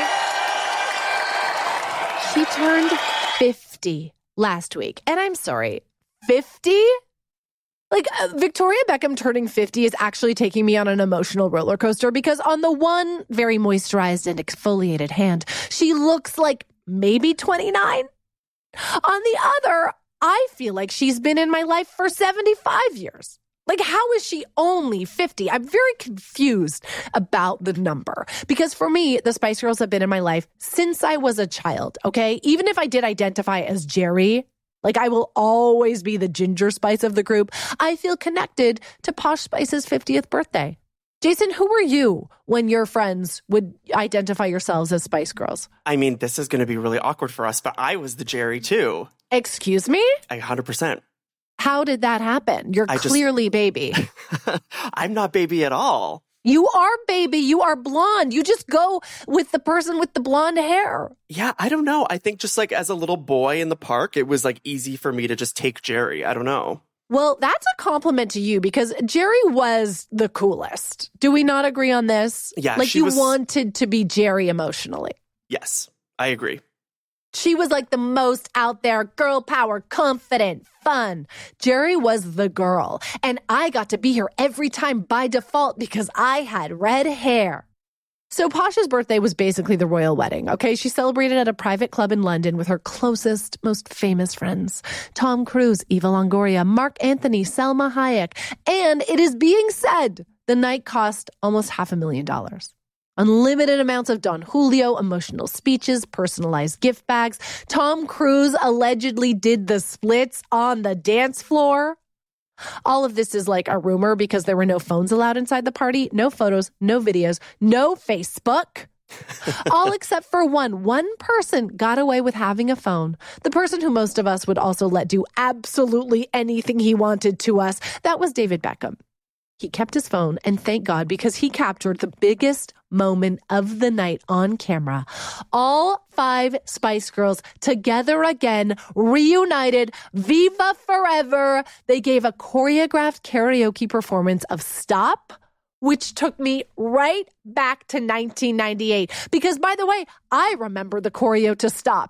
She turned 50 last week. And I'm sorry, 50? Victoria Beckham turning 50 is actually taking me on an emotional roller coaster because on the one very moisturized and exfoliated hand, she looks like maybe 29. On the other, I feel like she's been in my life for 75 years. How is she only 50? I'm very confused about the number because for me, the Spice Girls have been in my life since I was a child, okay? Even if I did identify as Jerry, I will always be the Ginger Spice of the group, I feel connected to Posh Spice's 50th birthday. Jason, who were you when your friends would identify yourselves as Spice Girls? I mean, this is going to be really awkward for us, but I was the Jerry too. Excuse me? 100%. How did that happen? You're clearly baby. I'm not baby at all. You are baby. You are blonde. You just go with the person with the blonde hair. Yeah, I don't know. I think just as a little boy in the park, it was easy for me to just take Jerry. I don't know. Well, that's a compliment to you because Jerry was the coolest. Do we not agree on this? Yeah, you wanted to be Jerry emotionally. Yes, I agree. She was the most out there, girl power, confident, fun. Jerry was the girl. And I got to be her every time by default because I had red hair. So Posh's birthday was basically the royal wedding, okay? She celebrated at a private club in London with her closest, most famous friends. Tom Cruise, Eva Longoria, Mark Anthony, Selma Hayek. And it is being said the night cost almost $500,000. Unlimited amounts of Don Julio, emotional speeches, personalized gift bags. Tom Cruise allegedly did the splits on the dance floor. All of this is a rumor because there were no phones allowed inside the party, no photos, no videos, no Facebook. All except for one. One person got away with having a phone. The person who most of us would also let do absolutely anything he wanted to us. That was David Beckham. He kept his phone, and thank God, because he captured the biggest moment of the night on camera. All 5 Spice Girls together again, reunited, Viva Forever. They gave a choreographed karaoke performance of Stop, which took me right back to 1998. Because, by the way, I remember the choreo to Stop.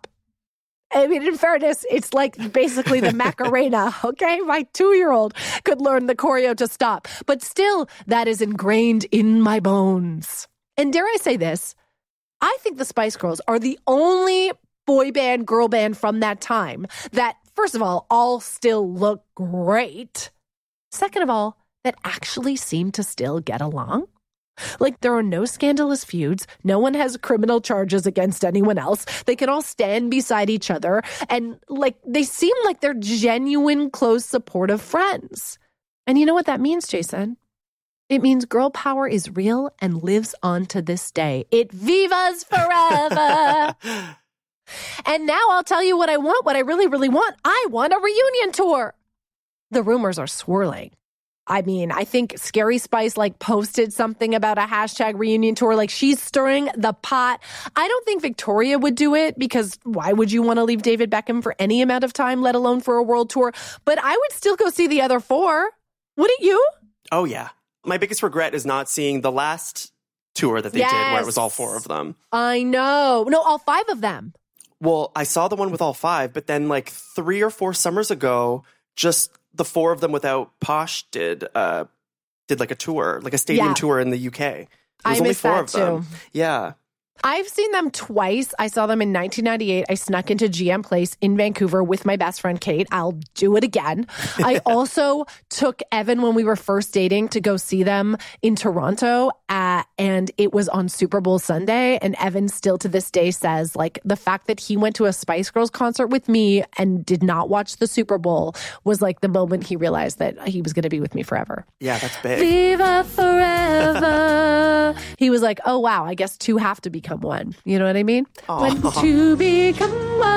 I mean, in fairness, it's basically the Macarena, okay? My 2-year-old could learn the choreo to Stop. But still, that is ingrained in my bones. And dare I say this, I think the Spice Girls are the only boy band, girl band from that time that, first of all still look great. Second of all, that actually seem to still get along. There are no scandalous feuds. No one has criminal charges against anyone else. They can all stand beside each other. And, they seem like they're genuine, close, supportive friends. And you know what that means, Jason? It means girl power is real and lives on to this day. It vivas forever. And now I'll tell you what I want, what I really, really want. I want a reunion tour. The rumors are swirling. I mean, I think Scary Spice posted something about a hashtag reunion tour. She's stirring the pot. I don't think Victoria would do it because why would you want to leave David Beckham for any amount of time, let alone for a world tour? But I would still go see the other four. Wouldn't you? Oh, yeah. My biggest regret is not seeing the last tour that they did where it was all four of them. I know. No, all five of them. Well, I saw the one with all five, but then 3 or 4 summers ago, just the 4 of them without Posh did a tour, a stadium tour in the UK. There was only 4 of them. Too. Yeah. I've seen them twice. I saw them in 1998. I snuck into GM Place in Vancouver with my best friend, Kate. I'll do it again. I also took Evan when we were first dating to go see them in Toronto. And it was on Super Bowl Sunday. And Evan still to this day says, the fact that he went to a Spice Girls concert with me and did not watch the Super Bowl was the moment he realized that he was going to be with me forever. Yeah, that's big. Viva forever. He was like, oh, wow, I guess 2 have to become 1. You know what I mean? Aww. When 2 become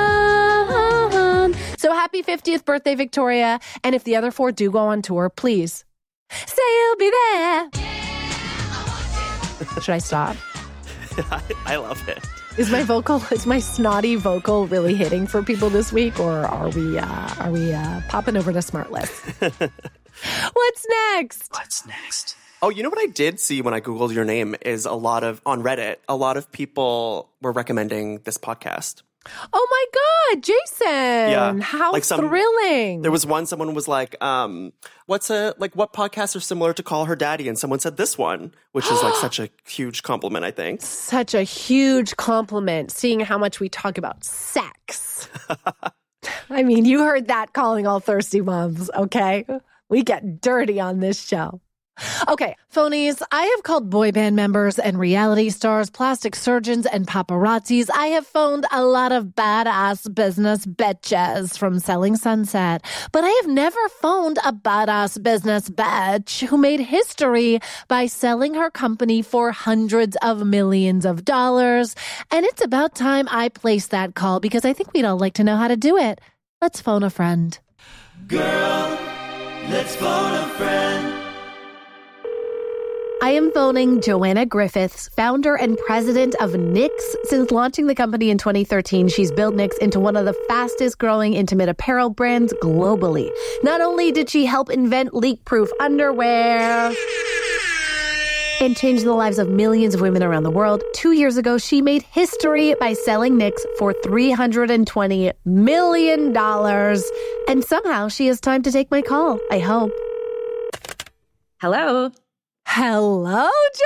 1. So happy 50th birthday, Victoria. And if the other 4 do go on tour, please say you'll be there. Should I stop? I love it. Is my snotty vocal really hitting for people this week, or are we popping over to Smartless? What's next? Oh, you know what I did see when I Googled your name is on Reddit, a lot of people were recommending this podcast. Oh my God, Jason. Yeah. How thrilling. There was someone was like, what podcasts are similar to Call Her Daddy? And someone said this one, which is such a huge compliment, I think. Such a huge compliment, seeing how much we talk about sex. I mean, you heard that calling all thirsty moms, okay? We get dirty on this show. Okay, phonies, I have called boy band members and reality stars, plastic surgeons and paparazzis. I have phoned a lot of badass business bitches from Selling Sunset, but I have never phoned a badass business bitch who made history by selling her company for hundreds of millions of dollars. And it's about time I placed that call because I think we'd all like to know how to do it. Let's phone a friend. Girl, let's phone a friend. I am phoning Joanna Griffiths, founder and president of Knix. Since launching the company in 2013, she's built Knix into one of the fastest growing intimate apparel brands globally. Not only did she help invent leak-proof underwear and change the lives of millions of women around the world, 2 years ago, she made history by selling Knix for $320 million. And somehow she has time to take my call, I hope. Hello. Hello,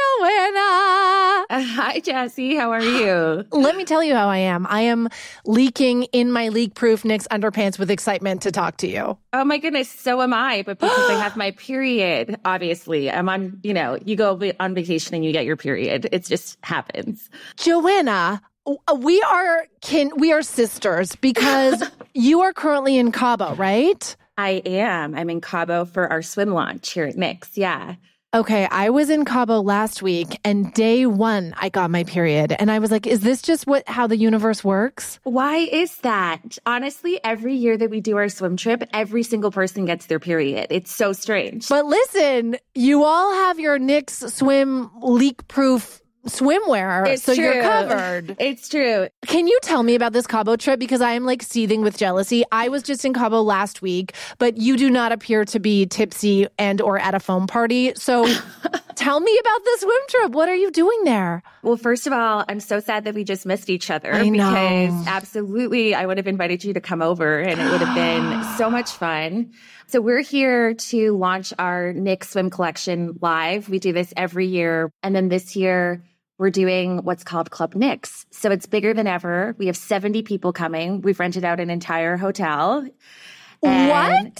Joanna. Hi, Jessie. How are you? Let me tell you how I am. I am leaking in my leak-proof Knix underpants with excitement to talk to you. Oh, my goodness. So am I. But because I have my period, obviously, I'm on, you go on vacation and you get your period. It just happens. Joanna, we are sisters because you are currently in Cabo, right? I am. I'm in Cabo for our swim launch here at Knix. Yeah. Okay, I was in Cabo last week, and day 1, I got my period. And I was like, is this just how the universe works? Why is that? Honestly, every year that we do our swim trip, every single person gets their period. It's so strange. But listen, you all have your Knix swim leak-proof swimwear, it's so true. You're covered. It's true. Can you tell me about this Cabo trip? Because I am seething with jealousy. I was just in Cabo last week, but you do not appear to be tipsy and or at a foam party. So tell me about this swim trip. What are you doing there? Well, first of all, I'm so sad that we just missed each other. I know. Because absolutely, I would have invited you to come over and it would have been so much fun. So we're here to launch our Knix swim collection live. We do this every year. And then this year, we're doing what's called Club Knix. So it's bigger than ever. We have 70 people coming. We've rented out an entire hotel. What?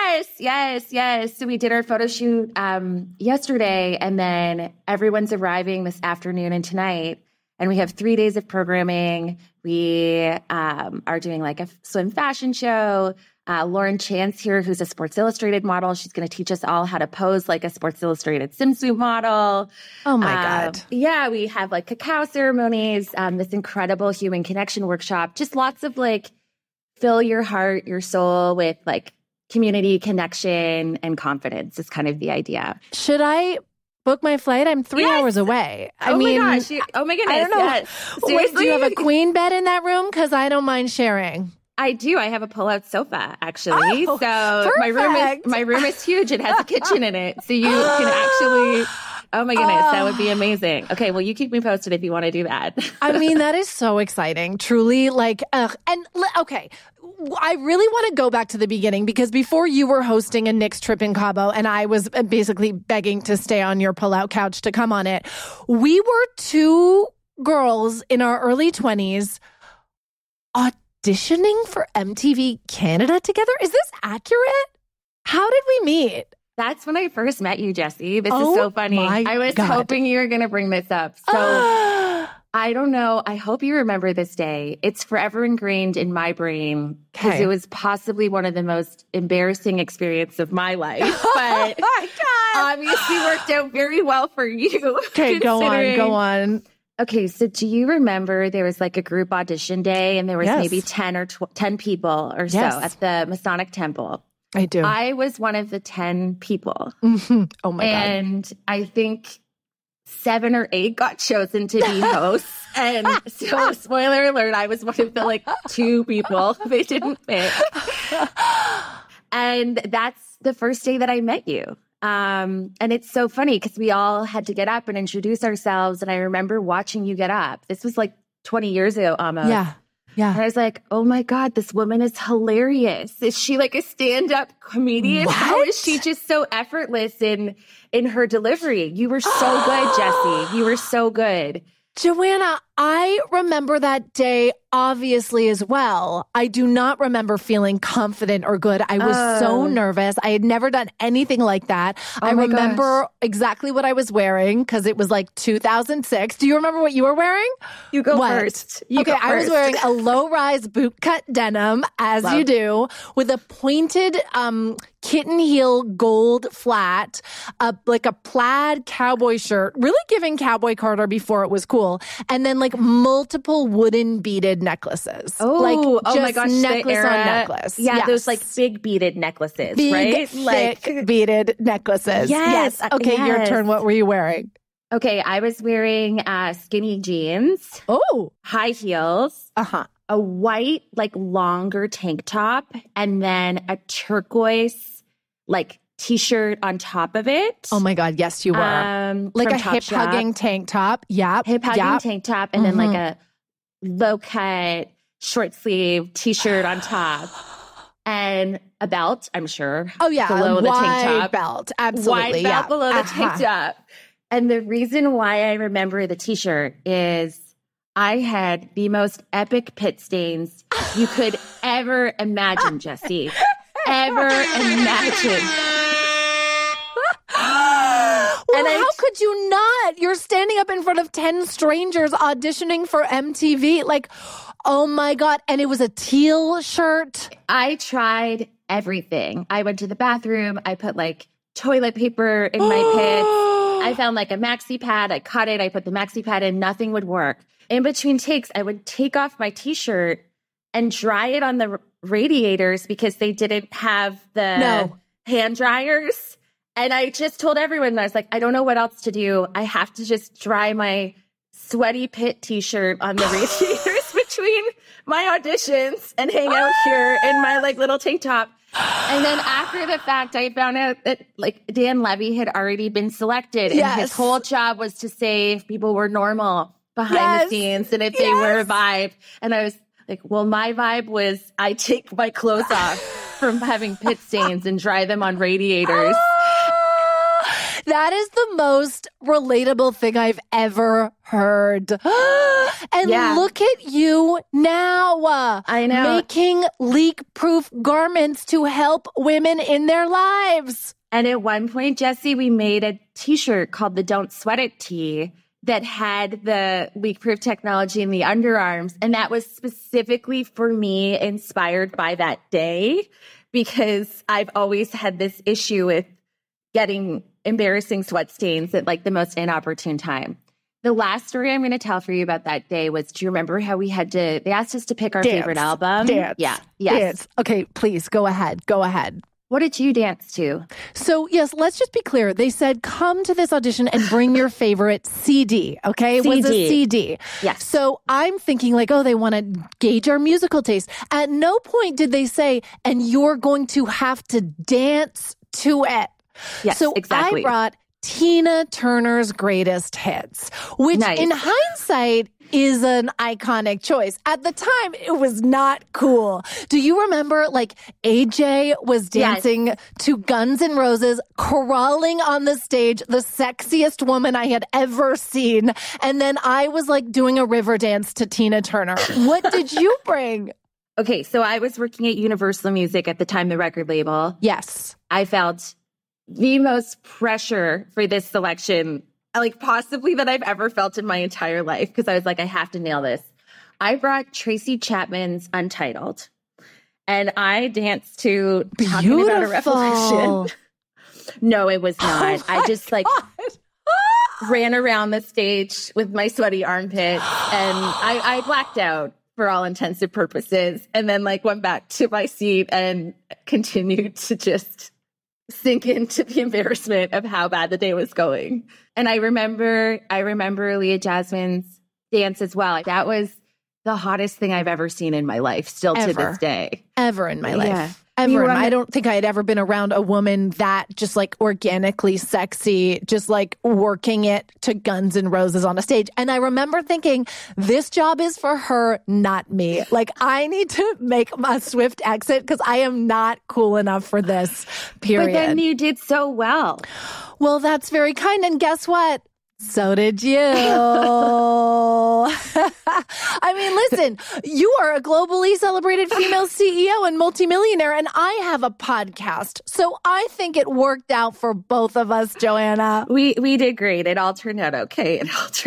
Yes. So we did our photo shoot yesterday, and then everyone's arriving this afternoon and tonight. And we have 3 days of programming. We are doing a swim fashion show, Lauren Chance here, who's a Sports Illustrated model. She's going to teach us all how to pose like a Sports Illustrated swimsuit model. Oh my God. Yeah, we have like cacao ceremonies, this incredible human connection workshop, just lots of like fill your heart, your soul with like community connection and confidence is kind of the idea. Should I book my flight? I'm 3 hours away. Oh my gosh. Oh my goodness. I don't know. Yes. Wait, do you have a queen bed in that room? Because I don't mind sharing. I do. I have a pull-out sofa, actually. Oh, so my room is huge. It has a kitchen in it. So you can actually... Oh my goodness, that would be amazing. Okay, well, you keep me posted if you want to do that. I mean, that is so exciting. Truly, like, okay. I really want to go back to the beginning because before you were hosting a Knicks trip in Cabo and I was basically begging to stay on your pull-out couch to come on it, we were two girls in our early 20s auditioning for MTV Canada together. Is this accurate? How did we meet? That's when I first met you, Jessie. This is so funny. I was hoping you were going to bring this up. So I don't know. I hope you remember this day. It's forever ingrained in my brain because it was possibly one of the most embarrassing experiences of my life. But obviously worked out very well for you. Okay, go on. Okay, so do you remember there was like a group audition day and there was maybe 10 or 10 people or so at the Masonic Temple? I do. I was one of the 10 people. Mm-hmm. Oh my God. And I think 7 or 8 got chosen to be hosts. And so, spoiler alert, I was one of the like 2 people. They didn't fit. And that's the first day that I met you. And it's so funny because we all had to get up and introduce ourselves. And I remember watching you get up. This was like 20 years ago almost. Yeah. And I was like, oh my God, this woman is hilarious. Is she like a stand-up comedian? What? How is she just so effortless in her delivery? You were so good, Jessie. You were so good. Joanna, I remember that day obviously as well. I do not remember feeling confident or good. I was so nervous. I had never done anything like that. I remember exactly what I was wearing because it was like 2006. Do you remember what you were wearing? You go first. I was wearing a low-rise bootcut denim, as you do, with a pointed kitten heel gold flat, like a plaid cowboy shirt, really giving Cowboy Carter before it was cool, and then like multiple wooden beaded necklaces. Oh my gosh, necklace on necklace. Yeah, those like big beaded necklaces, right? Thick beaded necklaces. Yes. Okay, your turn. What were you wearing? Okay, I was wearing skinny jeans. Oh. High heels. A white, like longer tank top, and then a turquoise like t-shirt on top of it. Oh my God, yes, you were. Like a hip-hugging tank top. Yep. Hip-hugging tank top, and then like a low-cut, short-sleeve t-shirt on top. And a belt, I'm sure. Oh, yeah. Below the tank top. Belt. Absolutely. Wide belt below the tank top. And the reason why I remember the t-shirt is I had the most epic pit stains you could ever imagine, Jessie. Ever imagine. And how could you not? You're standing up in front of 10 strangers auditioning for MTV. Like, oh my God. And it was a teal shirt. I tried everything. I went to the bathroom. I put like toilet paper in my pits. I found like a maxi pad. I cut it. I put the maxi pad in. Nothing would work. In between takes, I would take off my t-shirt and dry it on the radiators because they didn't have the hand dryers. And I just told everyone, I was like, I don't know what else to do. I have to just dry my sweaty pit t-shirt on the radiators between my auditions and hang out here in my like little tank top. And then after the fact, I found out that like Dan Levy had already been selected and his whole job was to say if people were normal behind the scenes and if they were a vibe. And I was like, well, my vibe was I take my clothes off from having pit stains and dry them on radiators. That is the most relatable thing I've ever heard. And look at you now. I know. Making leak-proof garments to help women in their lives. And at one point, Jessie, we made a t-shirt called the Don't Sweat It tee. that had the leak-proof technology in the underarms. And that was specifically for me inspired by that day, because I've always had this issue with getting embarrassing sweat stains at like the most inopportune time. The last story I'm going to tell for you about that day was, do you remember how they asked us to pick our favorite album? Dance. Yeah. Yes. Dance. Okay, please go ahead. Go ahead. What did you dance to? So, yes, let's just be clear. They said, come to this audition and bring your favorite CD, okay? It was a CD. Yes. So I'm thinking like, oh, they want to gauge our musical taste. At no point did they say, and you're going to have to dance to it. Yes, so exactly. I brought Tina Turner's Greatest Hits, which in hindsight is an iconic choice. At the time, it was not cool. Do you remember like AJ was dancing to Guns N' Roses, crawling on the stage, the sexiest woman I had ever seen. And then I was like doing a river dance to Tina Turner. What did you bring? Okay, so I was working at Universal Music at the time, the record label. Yes. I felt the most pressure for this selection, like possibly that I've ever felt in my entire life, because I was like, I have to nail this. I brought Tracy Chapman's Untitled, and I danced to Talking About a Revolution. No, it was not. I just like ran around the stage with my sweaty armpits, and I blacked out for all intents and purposes, and then like went back to my seat and continued to just sink into the embarrassment of how bad the day was going. And I remember Leah Jasmine's dance as well. That was the hottest thing I've ever seen in my life, still to this day. Ever in my life. Ever. I don't think I had ever been around a woman that just like organically sexy, just like working it to Guns N' Roses on a stage. And I remember thinking, this job is for her, not me. Like, I need to make a swift exit because I am not cool enough for this, period. But then you did so well. Well, that's very kind. And guess what? So did you. I mean, listen, you are a globally celebrated female CEO and multimillionaire, and I have a podcast. So I think it worked out for both of us, Joanna. We did great. It all turned out okay.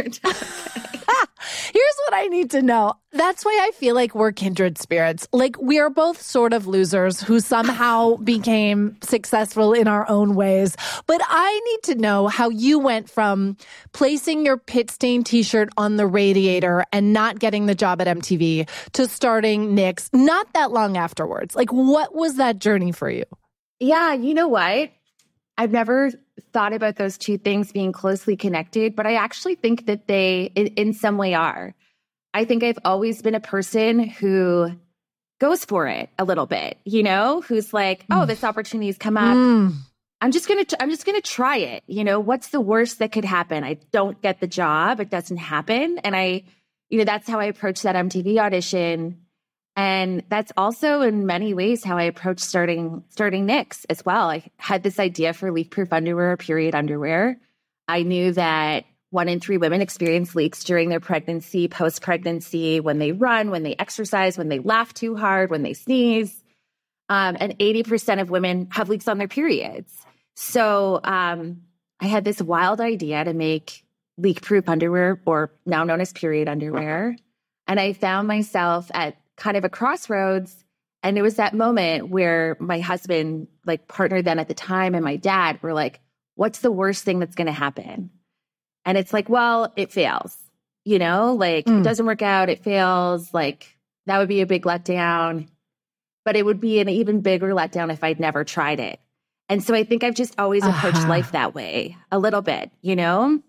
Here's what I need to know. That's why I feel like we're kindred spirits. Like, we are both sort of losers who somehow became successful in our own ways. But I need to know how you went from placing your pit stain t-shirt on the radiator and not getting the job at MTV to starting Knix not that long afterwards. Like, what was that journey for you? Yeah, you know what? I've never thought about those two things being closely connected, but I actually think that they, in some way, are. I think I've always been a person who goes for it a little bit, you know, who's like, oh, this opportunity's come up. I'm just going to try it. You know, what's the worst that could happen? I don't get the job. It doesn't happen. And that's how I approached that MTV audition. And that's also in many ways how I approached starting Knix as well. I had this idea for leak-proof underwear, period underwear. I knew that 1 in 3 women experience leaks during their pregnancy, post-pregnancy, when they run, when they exercise, when they laugh too hard, when they sneeze. And 80% of women have leaks on their periods. So I had this wild idea to make leak-proof underwear, or now known as period underwear. And I found myself at kind of a crossroads. And it was that moment where my husband, like partner then at the time, and my dad were like, what's the worst thing that's going to happen? And it's like, well, it fails, you know, like it doesn't work out. It fails. Like that would be a big letdown, but it would be an even bigger letdown if I'd never tried it. And so I think I've just always approached life that way a little bit, you know?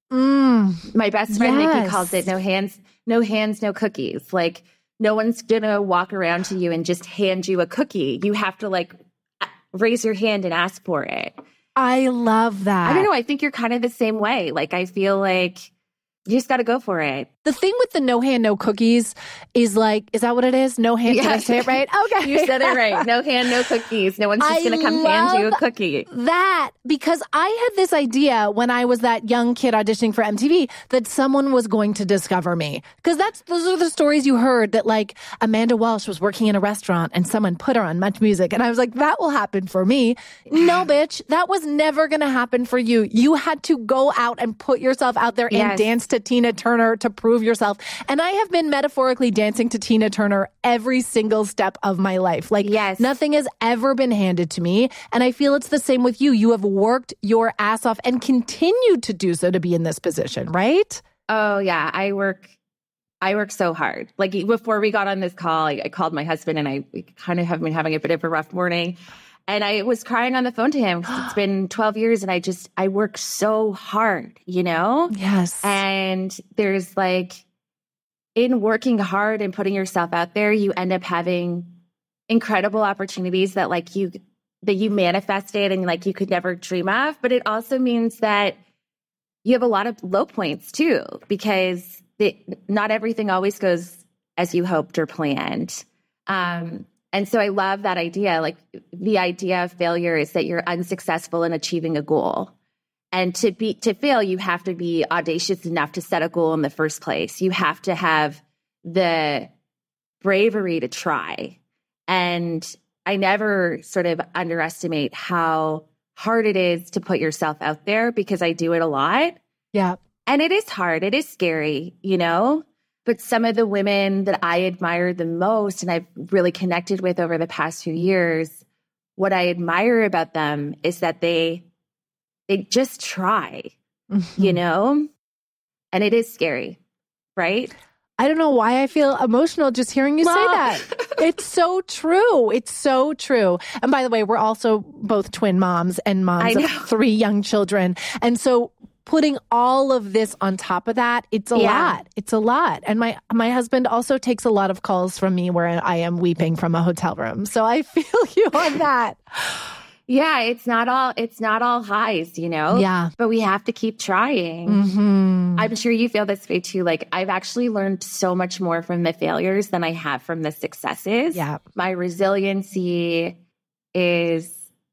My best friend, Nikki, calls it no hands, no cookies. Like, no one's going to walk around to you and just hand you a cookie. You have to like raise your hand and ask for it. I love that. I don't know. I think you're kind of the same way. Like, I feel like you just got to go for it. The thing with the no hand, no cookies is like, is that what it is? No hand, did I say it right? Okay. You said it right. No hand, no cookies. No one's just going to come hand you a cookie. That, because I had this idea when I was that young kid auditioning for MTV that someone was going to discover me. Because those are the stories you heard that like Amanda Walsh was working in a restaurant and someone put her on Much Music. And I was like, that will happen for me. No, bitch, that was never going to happen for you. You had to go out and put yourself out there and dance to Tina Turner to prove yourself. And I have been metaphorically dancing to Tina Turner every single step of my life. Like nothing has ever been handed to me. And I feel it's the same with you. You have worked your ass off and continued to do so to be in this position, right? Oh yeah. I work so hard. Like before we got on this call, I called my husband and we kind of have been having a bit of a rough morning. And I was crying on the phone to him because it's been 12 years and I work so hard, you know? Yes. And there's like, in working hard and putting yourself out there, you end up having incredible opportunities that you manifested and like you could never dream of. But it also means that you have a lot of low points too, because not everything always goes as you hoped or planned. And so I love that idea. Like the idea of failure is that you're unsuccessful in achieving a goal. And to fail, you have to be audacious enough to set a goal in the first place. You have to have the bravery to try. And I never sort of underestimate how hard it is to put yourself out there because I do it a lot. Yeah. And it is hard. It is scary, you know? But some of the women that I admire the most and I've really connected with over the past few years, what I admire about them is that they just try, you know? And it is scary, right? I don't know why I feel emotional just hearing you say that. It's so true. It's so true. And by the way, we're also both twin moms and moms of 3 young children. And so putting all of this on top of that, it's a lot. It's a lot. And my husband also takes a lot of calls from me where I am weeping from a hotel room. So I feel you on that. Yeah, it's not all highs, you know? Yeah. But we have to keep trying. Mm-hmm. I'm sure you feel this way too. Like I've actually learned so much more from the failures than I have from the successes. Yeah. My resiliency is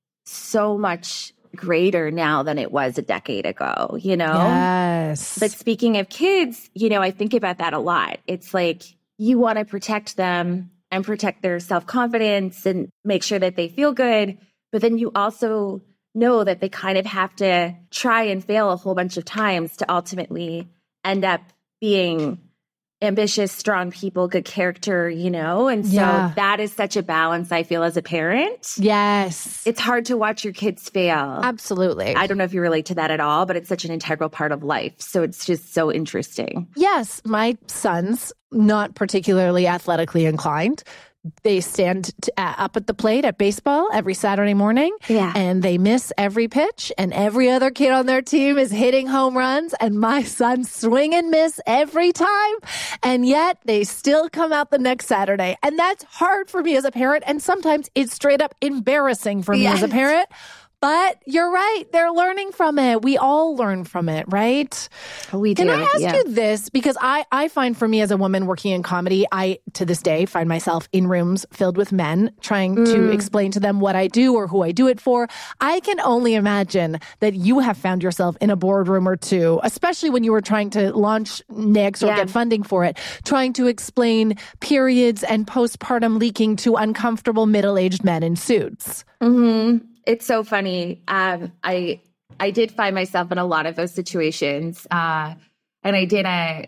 so much greater now than it was a decade ago, you know? Yes. But speaking of kids, you know, I think about that a lot. It's like you want to protect them and protect their self-confidence and make sure that they feel good. But then you also know that they kind of have to try and fail a whole bunch of times to ultimately end up being ambitious, strong people, good character, you know? And so that is such a balance, I feel, as a parent. Yes. It's hard to watch your kids fail. Absolutely. I don't know if you relate to that at all, but it's such an integral part of life. So it's just so interesting. Yes. My sons, not particularly athletically inclined, they stand up at the plate at baseball every Saturday morning, and they miss every pitch, and every other kid on their team is hitting home runs, and my sons swing and miss every time, and yet they still come out the next Saturday. And that's hard for me as a parent, and sometimes it's straight up embarrassing for me as a parent. But you're right. They're learning from it. We all learn from it, right? We do. Can I ask you this? Because I find for me as a woman working in comedy, I, to this day, find myself in rooms filled with men trying to explain to them what I do or who I do it for. I can only imagine that you have found yourself in a boardroom or two, especially when you were trying to launch Knix or get funding for it, trying to explain periods and postpartum leaking to uncomfortable middle-aged men in suits. Mm-hmm. It's so funny. I did find myself in a lot of those situations. And I did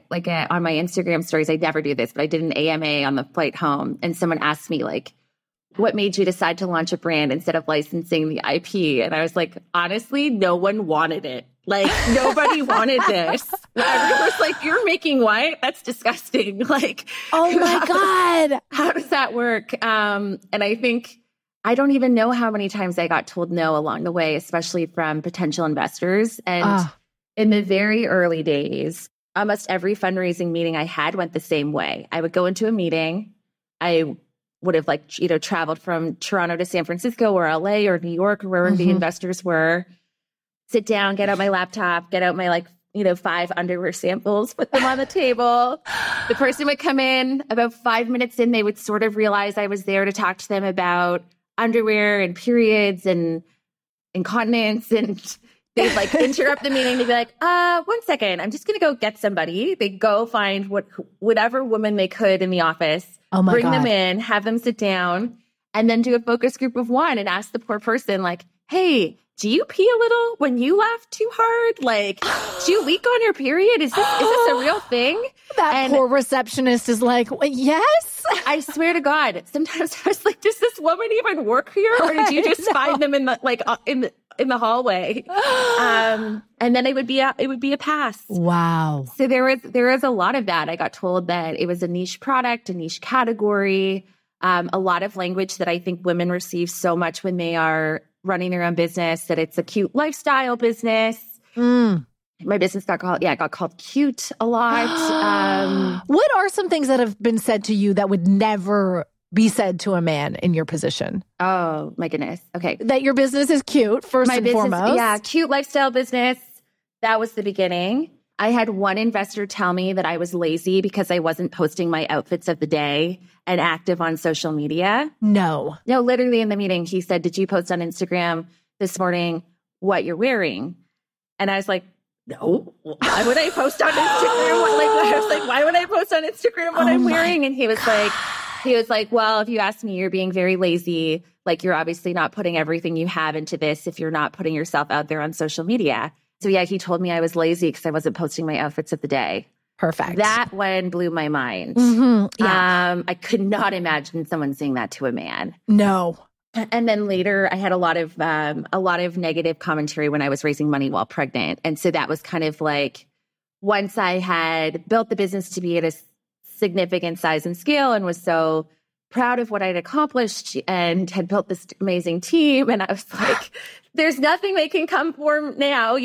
on my Instagram stories, I never do this, but I did an AMA on the flight home. And someone asked me like, what made you decide to launch a brand instead of licensing the IP? And I was like, honestly, no one wanted it. Like nobody wanted this. Everyone was like, you're making what? That's disgusting. Like, oh my God. How does that work? And I think, I don't even know how many times I got told no along the way, especially from potential investors. And in the very early days, almost every fundraising meeting I had went the same way. I would go into a meeting. I would have traveled from Toronto to San Francisco or LA or New York or wherever the investors were, sit down, get out my laptop, get out my 5 underwear samples, put them on the table. The person would come in. About 5 minutes in, they would sort of realize I was there to talk to them about underwear and periods and incontinence. And they'd like interrupt the meeting. They'd be like, 1 second, I'm just going to go get somebody. They'd go find whatever woman they could in the office, bring them in, have them sit down, and then do a focus group of 1 and ask the poor person like, hey, do you pee a little when you laugh too hard? Like, do you leak on your period? Is this a real thing? That poor receptionist is like, yes. I swear to God, sometimes I was like, does this woman even work here? Or did you just find them in the hallway? And then it would be a pass. Wow. So there was a lot of that. I got told that it was a niche product, a niche category, a lot of language that I think women receive so much when they are running their own business, that it's a cute lifestyle business. My business got called cute a lot. What are some things that have been said to you that would never be said to a man in your position? Oh, my goodness. Okay. That your business is cute, first and foremost. Yeah, cute lifestyle business. That was the beginning. I had one investor tell me that I was lazy because I wasn't posting my outfits of the day and active on social media. No, literally in the meeting, he said, did you post on Instagram this morning what you're wearing? And I was like, no, why would I post on Instagram? I was like, why would I post on Instagram what I'm wearing? And he was like, well, if you ask me, you're being very lazy. Like, you're obviously not putting everything you have into this if you're not putting yourself out there on social media. So yeah, he told me I was lazy because I wasn't posting my outfits of the day. Perfect. That one blew my mind. Yeah. I could not imagine someone saying that to a man. No. And then later, I had a lot of negative commentary when I was raising money while pregnant. And so that was kind of like, once I had built the business to be at a significant size and scale and was so proud of what I'd accomplished and had built this amazing team. And I was like, there's nothing they can come for now,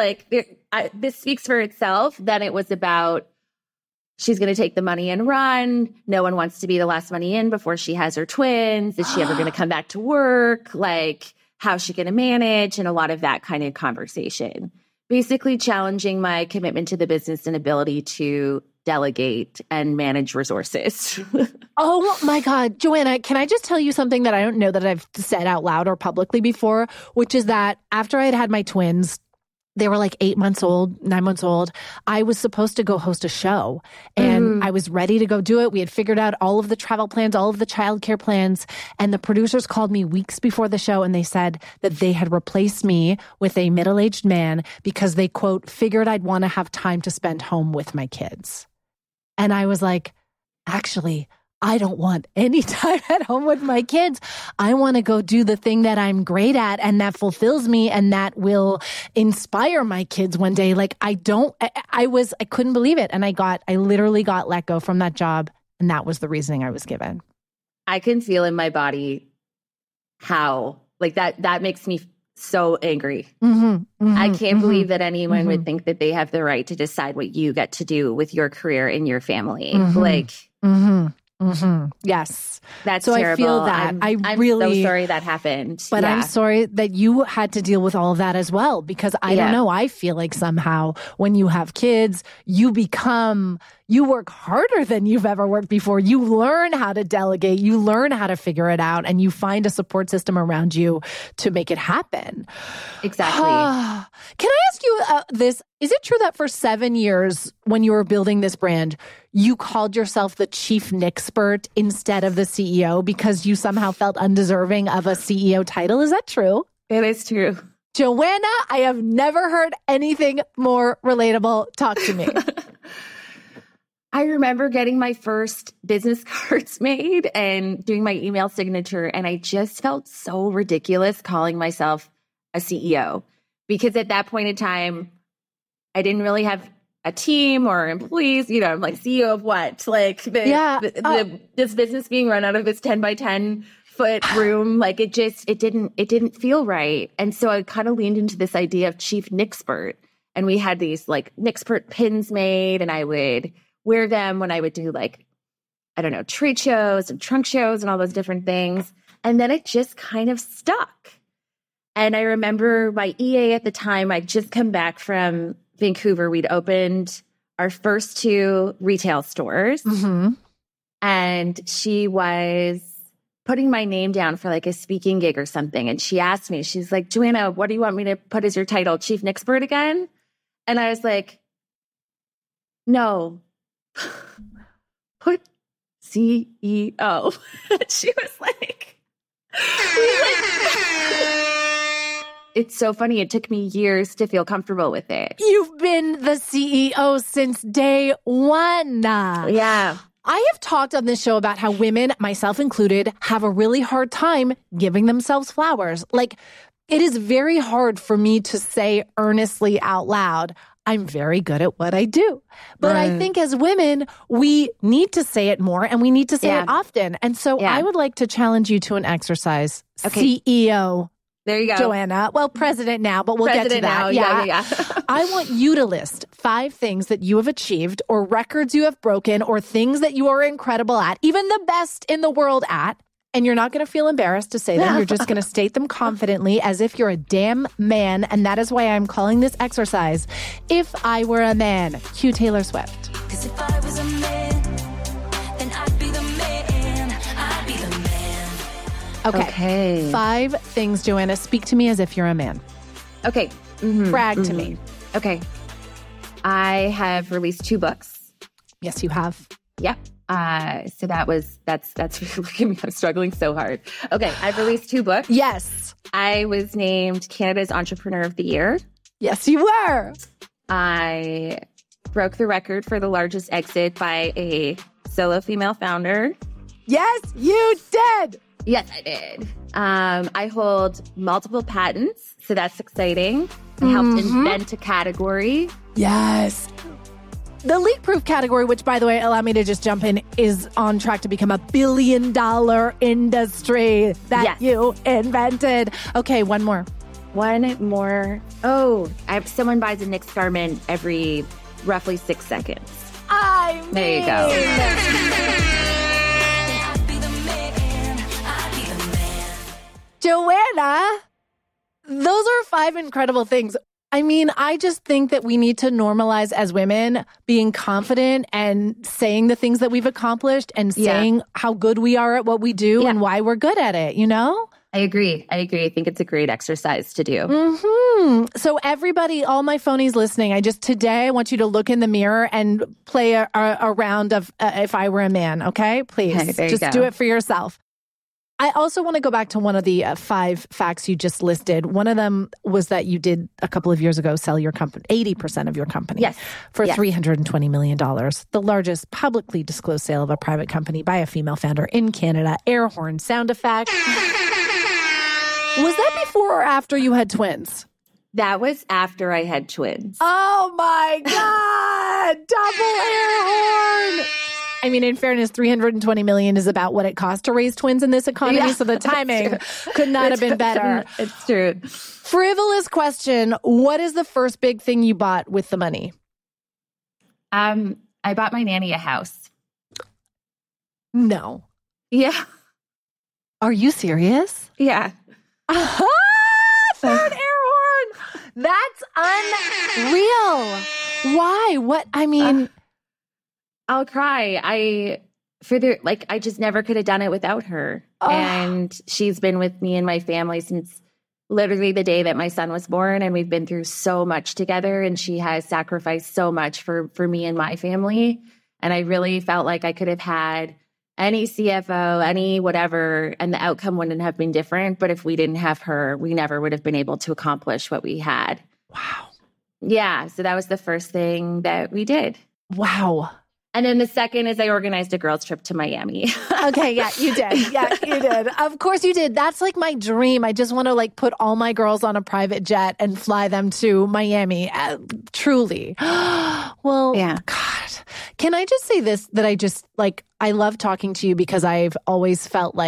this speaks for itself. Then it was about, she's going to take the money and run. No one wants to be the last money in before she has her twins. Is she ever going to come back to work? Like, how's she going to manage? And a lot of that kind of conversation. Basically challenging my commitment to the business and ability to delegate and manage resources. Oh my God. Joanna, can I just tell you something that I don't know that I've said out loud or publicly before, which is that after I had my twins, they were like 8 months old, 9 months old. I was supposed to go host a show and I was ready to go do it. We had figured out all of the travel plans, all of the childcare plans. And the producers called me weeks before the show and they said that they had replaced me with a middle-aged man because they, quote, figured I'd want to have time to spend home with my kids. And I was like, actually, I don't want any time at home with my kids. I want to go do the thing that I'm great at and that fulfills me and that will inspire my kids one day. Like, I couldn't believe it. And I literally got let go from that job. And that was the reasoning I was given. I can feel in my body how, like, that makes me so angry. I can't believe that anyone would think that they have the right to decide what you get to do with your career and your family. Yes. That's so terrible. I feel that. I'm really so sorry that happened. But I'm sorry that you had to deal with all of that as well, because I don't know. I feel like somehow when you have kids, you work harder than you've ever worked before. You learn how to delegate, you learn how to figure it out, and you find a support system around you to make it happen. Exactly. Can I ask you this? Is it true that for 7 years, when you were building this brand, you called yourself the chief Nickspert instead of the CEO because you somehow felt undeserving of a CEO title? Is that true? It is true. Joanna, I have never heard anything more relatable. Talk to me. I remember getting my first business cards made and doing my email signature, and I just felt so ridiculous calling myself a CEO because at that point in time, I didn't really have a team or employees. I'm like, CEO of what? Like this business being run out of this 10 by 10 foot room. Like it didn't feel right. And so I kind of leaned into this idea of chief Nickspert, and we had these like Nickspert pins made, and I would wear them when I would do trade shows and trunk shows and all those different things. And then it just kind of stuck. And I remember my EA at the time, I'd just come back from Vancouver, we'd opened our first 2 retail stores. Mm-hmm. And she was putting my name down for like a speaking gig or something. And she asked me, she's like, Joanna, what do you want me to put as your title? Chief Nixbird again? And I was like, no, put CEO. She was like, it's so funny. It took me years to feel comfortable with it. You've been the CEO since day one. Yeah. I have talked on this show about how women, myself included, have a really hard time giving themselves flowers. Like, it is very hard for me to say earnestly out loud, I'm very good at what I do. But I think as women, we need to say it more and we need to say it often. And so I would like to challenge you to an exercise. Okay. CEO. There you go. Joanna. Well, president now, but we'll get to that. Yeah. I want you to list 5 things that you have achieved or records you have broken or things that you are incredible at, even the best in the world at. And you're not going to feel embarrassed to say them. You're just going to state them confidently as if you're a damn man. And that is why I'm calling this exercise, If I Were a Man. Cue Taylor Swift. 'Cause if I was a man, then I'd be the man. I'd be the man. Okay. 5 things, Joanna. Speak to me as if you're a man. Okay. Brag to me. Okay. I have released 2 books. Yes, you have. Yeah. So that's look at me. I'm struggling so hard. Okay. I've released 2 books. Yes. I was named Canada's Entrepreneur of the Year. Yes, you were. I broke the record for the largest exit by a solo female founder. Yes, you did. Yes, I did. I hold multiple patents, so that's exciting. I helped invent a category. Yes. The leak-proof category, which, by the way, allow me to just jump in, is on track to become $1 billion industry that you invented. Okay, one more. One more. Oh, someone buys a Knix garment every roughly 6 seconds. There you go. Joanna, those are 5 incredible things. I mean, I just think that we need to normalize as women being confident and saying the things that we've accomplished and saying how good we are at what we do and why we're good at it, you know? I agree. I think it's a great exercise to do. Mm-hmm. So everybody, all my phonies listening, today I want you to look in the mirror and play a round of If I Were a Man, okay? Please, just do it for yourself. I also want to go back to one of the 5 facts you just listed. One of them was that you did a couple of years ago sell your company, 80% of your company, for $320 million, the largest publicly disclosed sale of a private company by a female founder in Canada. Air horn sound effect. Was that before or after you had twins? That was after I had twins. Oh my God! Double air horn! I mean, in fairness, $320 million is about what it costs to raise twins in this economy. So the timing could not have been better. It's true. Frivolous question. What is the first big thing you bought with the money? I bought my nanny a house. No. Yeah. Are you serious? Yeah. Third air horn. That's unreal. Why? What? I mean... I'll cry. I just never could have done it without her. Oh. And she's been with me and my family since literally the day that my son was born. And we've been through so much together. And she has sacrificed so much for me and my family. And I really felt like I could have had any CFO, any whatever, and the outcome wouldn't have been different. But if we didn't have her, we never would have been able to accomplish what we had. Wow. Yeah. So that was the first thing that we did. Wow. And then the second is I organized a girls' trip to Miami. Okay, yeah, you did. Yeah, you did. Of course you did. That's like my dream. I just want to put all my girls on a private jet and fly them to Miami. Truly. Well, God. Can I just say this, that I love talking to you because I've always felt like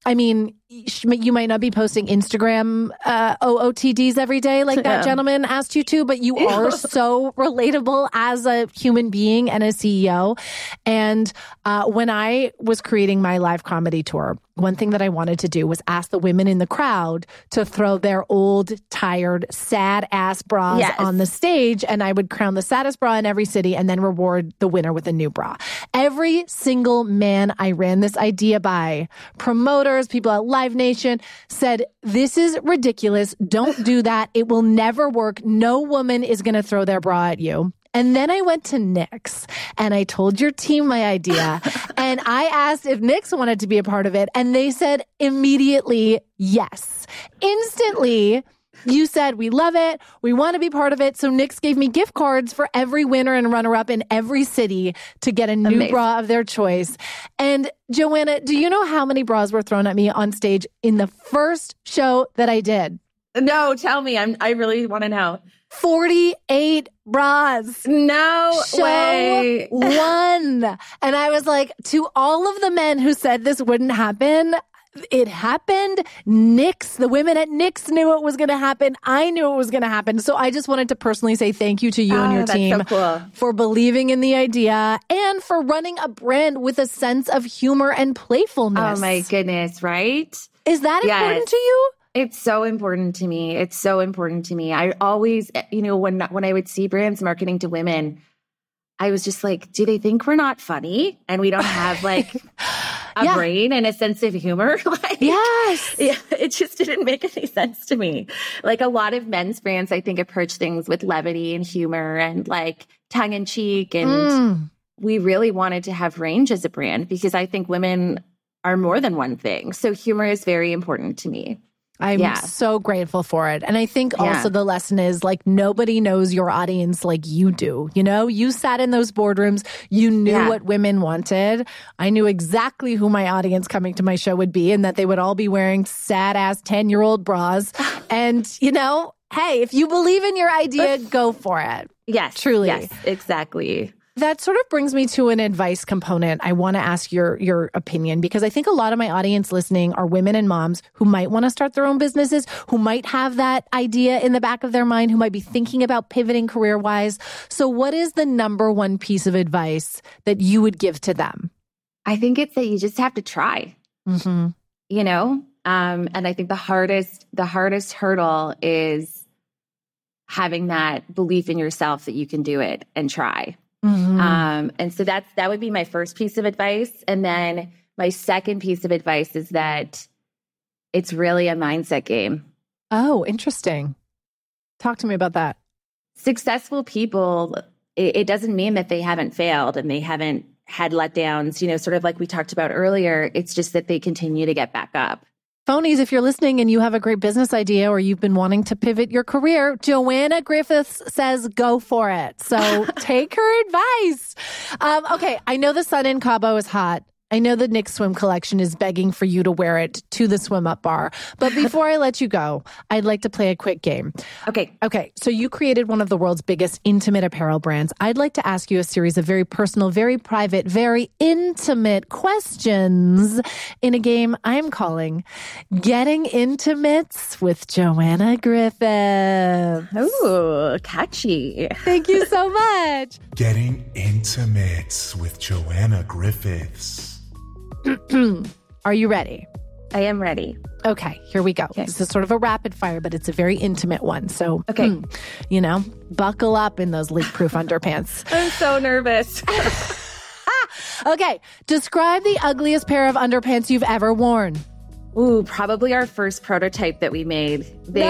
I mean, you might not be posting Instagram OOTDs every day like that gentleman asked you to, but you are so relatable as a human being and a CEO. And when I was creating my live comedy tour, one thing that I wanted to do was ask the women in the crowd to throw their old, tired, sad ass bras on the stage, and I would crown the saddest bra in every city and then reward the winner with a new bra. Every single man I ran this idea by, promoters, people at Live Nation, said, this is ridiculous. Don't do that. It will never work. No woman is going to throw their bra at you. And then I went to Knix and I told your team my idea and I asked if Knix wanted to be a part of it. And they said immediately, yes. Instantly, you said, we love it. We want to be part of it. So Knix gave me gift cards for every winner and runner-up in every city to get a new bra of their choice. And Joanna, do you know how many bras were thrown at me on stage in the first show that I did? No, tell me. I really want to know. 48 bras. No way. One. And I was like, to all of the men who said this wouldn't happen, it happened. Knix, the women at Knix knew it was going to happen. I knew it was going to happen. So I just wanted to personally say thank you to you and your team for believing in the idea and for running a brand with a sense of humor and playfulness. Oh my goodness, right? Is that important to you? It's so important to me. It's so important to me. I always, when I would see brands marketing to women, I was just like, do they think we're not funny and we don't have like a brain and a sense of humor? Yes. Yeah, it just didn't make any sense to me. Like a lot of men's brands, I think, approach things with levity and humor and like tongue in cheek. And we really wanted to have range as a brand because I think women are more than one thing. So humor is very important to me. I'm so grateful for it. And I think also the lesson is like nobody knows your audience like you do. You know, you sat in those boardrooms. You knew what women wanted. I knew exactly who my audience coming to my show would be and that they would all be wearing sad ass 10-year-old bras. And, hey, if you believe in your idea, go for it. Yes. Truly. Yes, exactly. That sort of brings me to an advice component. I want to ask your opinion because I think a lot of my audience listening are women and moms who might want to start their own businesses, who might have that idea in the back of their mind, who might be thinking about pivoting career-wise. So what is the number one piece of advice that you would give to them? I think it's that you just have to try, and I think the hardest hurdle is having that belief in yourself that you can do it and try. And so that would be my first piece of advice. And then my second piece of advice is that it's really a mindset game. Oh, interesting. Talk to me about that. Successful people, it doesn't mean that they haven't failed and they haven't had letdowns, sort of like we talked about earlier. It's just that they continue to get back up. Phonies, if you're listening and you have a great business idea or you've been wanting to pivot your career, Joanna Griffiths says go for it. So take her advice. Okay, I know the sun in Cabo is hot. I know the Knix swim collection is begging for you to wear it to the swim up bar. But before I let you go, I'd like to play a quick game. Okay. So you created one of the world's biggest intimate apparel brands. I'd like to ask you a series of very personal, very private, very intimate questions in a game I'm calling Getting Intimates with Joanna Griffiths. Ooh, catchy. Thank you so much. Getting Intimates with Joanna Griffiths. Are you ready? I am ready. Okay, here we go. This is sort of a rapid fire, but it's a very intimate one. So, buckle up in those leak-proof underpants. I'm so nervous. Okay, describe the ugliest pair of underpants you've ever worn. Ooh, probably our first prototype that we made. They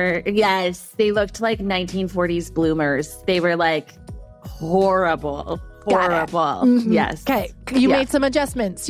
looked like 1940s bloomers. They were like horrible. Yes. Okay. You made some adjustments.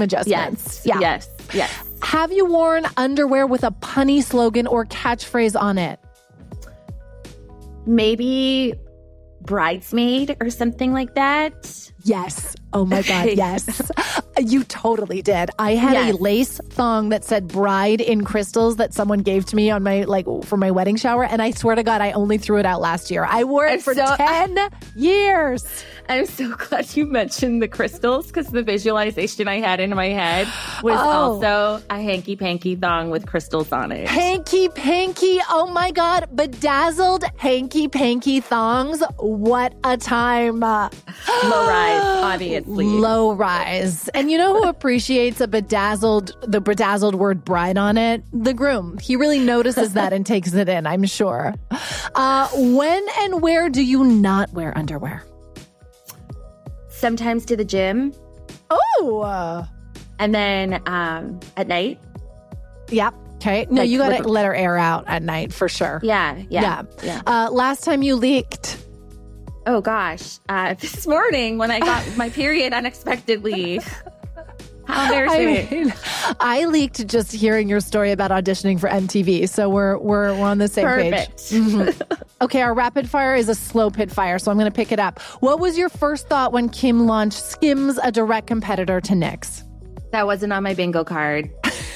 Yes. Have you worn underwear with a punny slogan or catchphrase on it? Maybe bridesmaid or something like that. Yes. Oh my God, yes. You totally did. I had a lace thong that said bride in crystals that someone gave to me on my, for my wedding shower. And I swear to God, I only threw it out last year. I wore it for 10 years. I'm so glad you mentioned the crystals because the visualization I had in my head was also a hanky-panky thong with crystals on it. Hanky-panky. Oh my God. Bedazzled hanky-panky thongs. What a time. Low rise, obviously. Low rise. And you know who appreciates the bedazzled word bride on it? The groom. He really notices that and takes it in, I'm sure. When and where do you not wear underwear? Sometimes to the gym. Oh. And then at night. Yep. Okay. No, you got to let her air out at night for sure. Yeah. Last time you leaked. Oh, gosh. This morning when I got my period unexpectedly. How embarrassing. I leaked just hearing your story about auditioning for MTV. So we're on the same page. Mm-hmm. Okay, our rapid fire is a slow pit fire, so I'm going to pick it up. What was your first thought when Kim launched Skims, a direct competitor to Knix? That wasn't on my bingo card.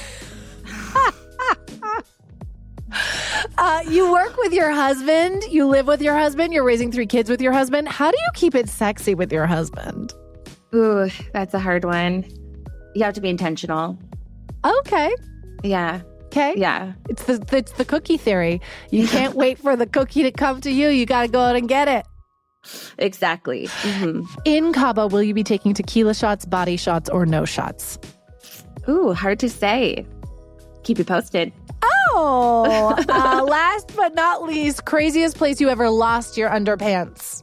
You work with your husband. You live with your husband. You're raising 3 kids with your husband. How do you keep it sexy with your husband? Ooh, that's a hard one. You have to be intentional. Okay. Yeah. Okay. Yeah. It's the cookie theory. You can't wait for the cookie to come to you. You got to go out and get it. Exactly. Mm-hmm. In Cabo, will you be taking tequila shots, body shots, or no shots? Ooh, hard to say. Keep you posted. Oh, last but not least, craziest place you ever lost your underpants.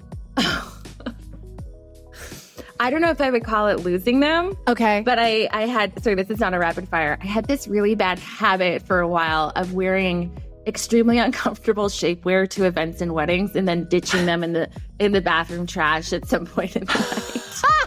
I don't know if I would call it losing them. Okay. But I had, sorry, this is not a rapid fire. I had this really bad habit for a while of wearing extremely uncomfortable shapewear to events and weddings and then ditching them in the bathroom trash at some point in the night.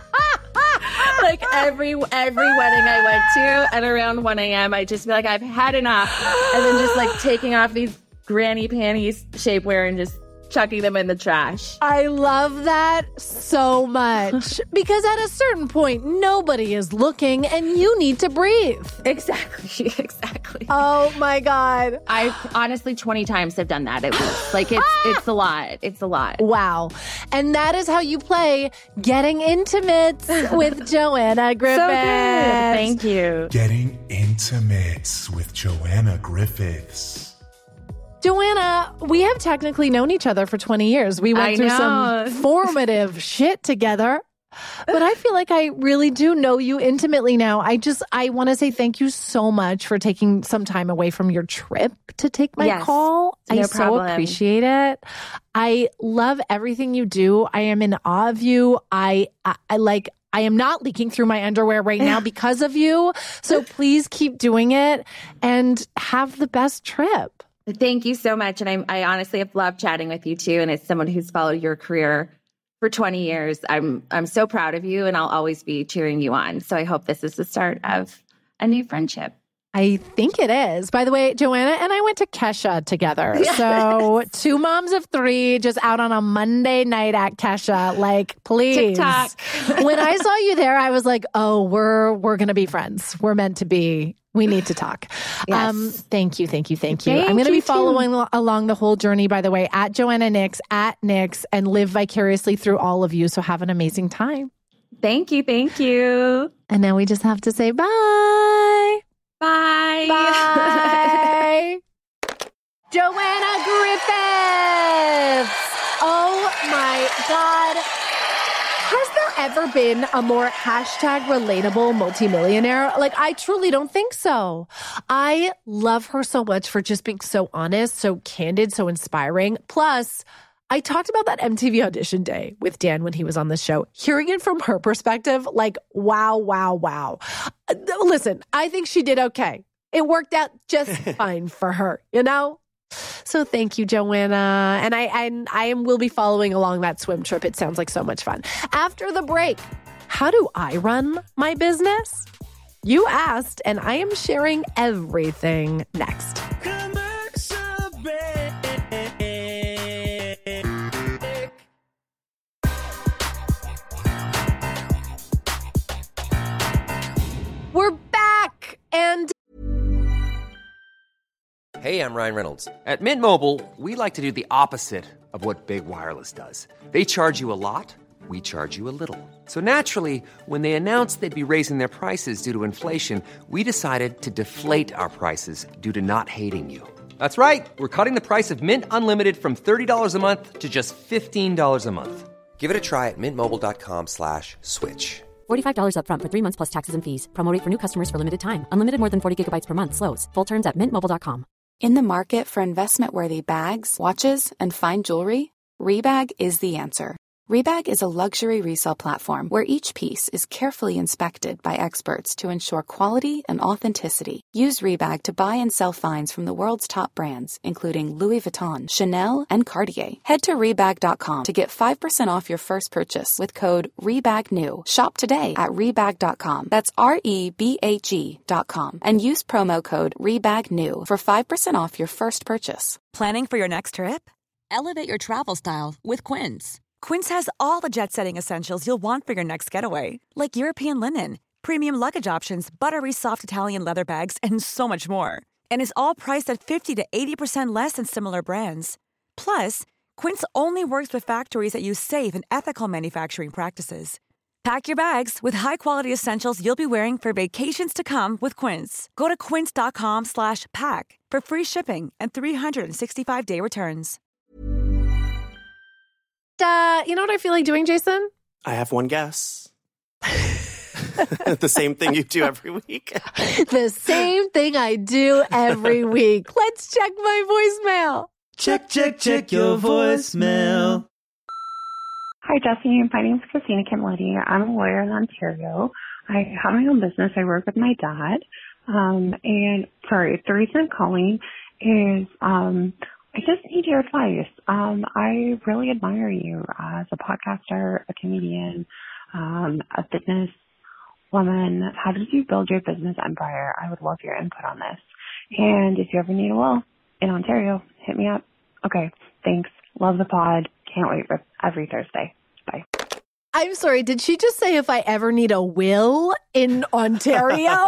Like every wedding I went to at around 1 a.m., I'd just be like, I've had enough. And then just like taking off these granny panties shapewear and just chucking them in the trash. I love that so much because at a certain point, nobody is looking and you need to breathe. Exactly. Oh my God. I honestly 20 times have done that at least. Like it's a lot. It's a lot. Wow. And that is how you play Getting Intimate with Joanna Griffiths. So good. Thank you. Getting Intimate with Joanna Griffiths. Joanna, we have technically known each other for 20 years. We went through some formative shit together. But I feel like I really do know you intimately now. I want to say thank you so much for taking some time away from your trip to take my call. No I problem. so appreciate it. I love everything you do. I am in awe of you. I am not leaking through my underwear right now because of you. So please keep doing it and have the best trip. Thank you so much. And I honestly have loved chatting with you too. And as someone who's followed your career for 20 years, I'm so proud of you and I'll always be cheering you on. So I hope this is the start of a new friendship. I think it is. By the way, Joanna and I went to Kesha together. Yes. So 2 moms of 3 just out on a Monday night at Kesha. Like, please. TikTok. When I saw you there, I was like, oh, we're going to be friends. We're meant to be. We need to talk. Yes. Thank you. I'm going to be following along the whole journey, by the way, at Joanna Knix, at Knix, and live vicariously through all of you. So have an amazing time. Thank you. And now we just have to say bye. Bye. Joanna Griffiths. Oh my God. Has there ever been a more #relatable multimillionaire? Like, I truly don't think so. I love her so much for just being so honest, so candid, so inspiring. Plus, I talked about that MTV audition day with Dan when he was on the show. Hearing it from her perspective, like, wow. Listen, I think she did okay. It worked out just fine for her, you know? So thank you, Joanna. And I will be following along that swim trip. It sounds like so much fun. After the break, how do I run my business? You asked, and I am sharing everything next. Hey, I'm Ryan Reynolds. At Mint Mobile, we like to do the opposite of what Big Wireless does. They charge you a lot, we charge you a little. So naturally, when they announced they'd be raising their prices due to inflation, we decided to deflate our prices due to not hating you. That's right. We're cutting the price of Mint Unlimited from $30 a month to just $15 a month. Give it a try at mintmobile.com/switch. $45 up front for 3 months plus taxes and fees. Promo rate for new customers for limited time. Unlimited more than 40 gigabytes per month. Slows full terms at mintmobile.com. In the market for investment-worthy bags, watches, and fine jewelry, Rebag is the answer. Rebag is a luxury resale platform where each piece is carefully inspected by experts to ensure quality and authenticity. Use Rebag to buy and sell finds from the world's top brands, including Louis Vuitton, Chanel, and Cartier. Head to Rebag.com to get 5% off your first purchase with code REBAGNEW. Shop today at Rebag.com. That's REBAG.com. And use promo code REBAGNEW for 5% off your first purchase. Planning for your next trip? Elevate your travel style with Quince. Quince has all the jet-setting essentials you'll want for your next getaway, like European linen, premium luggage options, buttery soft Italian leather bags, and so much more. And is all priced at 50 to 80% less than similar brands. Plus, Quince only works with factories that use safe and ethical manufacturing practices. Pack your bags with high-quality essentials you'll be wearing for vacations to come with Quince. Go to quince.com/pack for free shipping and 365-day returns. You know what I feel like doing, Jason? I have one guess. The same thing you do every week. The same thing I do every week. Let's check my voicemail. Check your voicemail. Hi, Jesse. My name's Christina Camilletti. I'm a lawyer in Ontario. I have my own business. I work with my dad. The reason I'm calling is I just need your advice. I really admire you as a podcaster, a comedian, a business woman. How did you build your business empire? I would love your input on this. And if you ever need a will in Ontario, hit me up. Okay, thanks. Love the pod. Can't wait for every Thursday. Bye. I'm sorry, did she just say if I ever need a will in Ontario?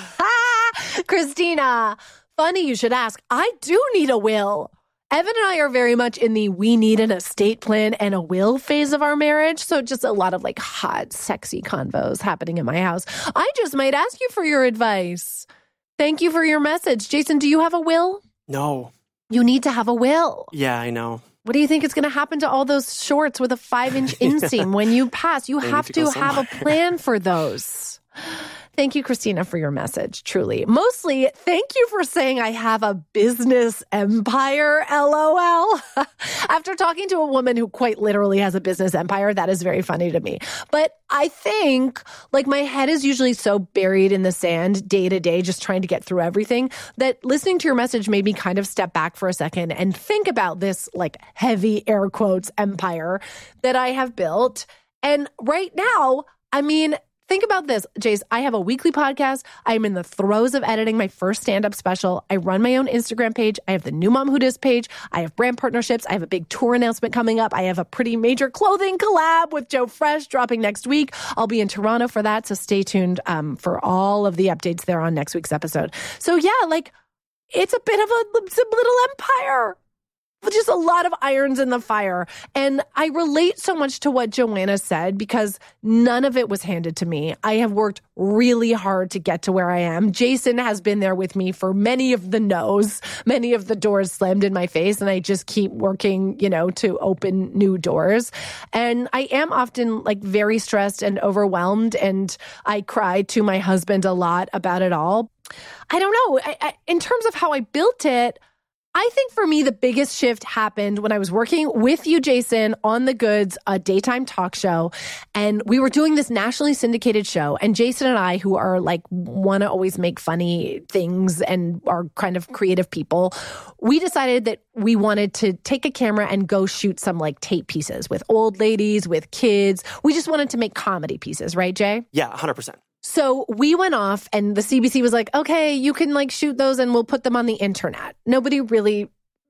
Christina, funny you should ask. I do need a will. Evan and I are very much in the we need an estate plan and a will phase of our marriage. So just a lot of like hot, sexy convos happening in my house. I just might ask you for your advice. Thank you for your message. Jason, do you have a will? No. You need to have a will. Yeah, I know. What do you think is going to happen to all those shorts with a 5-inch inseam when you pass? You have to have a plan for those. Thank you, Christina, for your message, truly. Mostly, thank you for saying I have a business empire, LOL. After talking to a woman who quite literally has a business empire, that is very funny to me. But I think, like, my head is usually so buried in the sand day to day, just trying to get through everything, that listening to your message made me kind of step back for a second and think about this, like, heavy air quotes empire that I have built. And right now, I mean, think about this, Jace. I have a weekly podcast. I'm in the throes of editing my first stand-up special. I run my own Instagram page. I have the New Mom Who Dis page. I have brand partnerships. I have a big tour announcement coming up. I have a pretty major clothing collab with Joe Fresh dropping next week. I'll be in Toronto for that, so stay tuned for all of the updates there on next week's episode. So yeah, like, it's a bit of a little empire. Just a lot of irons in the fire. And I relate so much to what Joanna said because none of it was handed to me. I have worked really hard to get to where I am. Jason has been there with me for many of the no's, many of the doors slammed in my face, and I just keep working, to open new doors. And I am often like very stressed and overwhelmed, and I cry to my husband a lot about it all. I don't know. In terms of how I built it, I think for me, the biggest shift happened when I was working with you, Jason, on The Goods, a daytime talk show. And we were doing this nationally syndicated show. And Jason and I, who are like, want to always make funny things and are kind of creative people, we decided that we wanted to take a camera and go shoot some like tape pieces with old ladies, with kids. We just wanted to make comedy pieces, right, Jay? Yeah, 100%. So we went off and the CBC was like, okay, you can like shoot those and we'll put them on the internet. Nobody really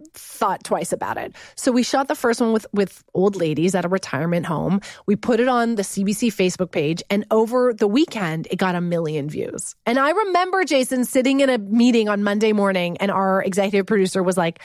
thought twice about it. So we shot the first one with old ladies at a retirement home. We put it on the CBC Facebook page, and over the weekend, it got 1 million views. And I remember, Jason, sitting in a meeting on Monday morning, and our executive producer was like,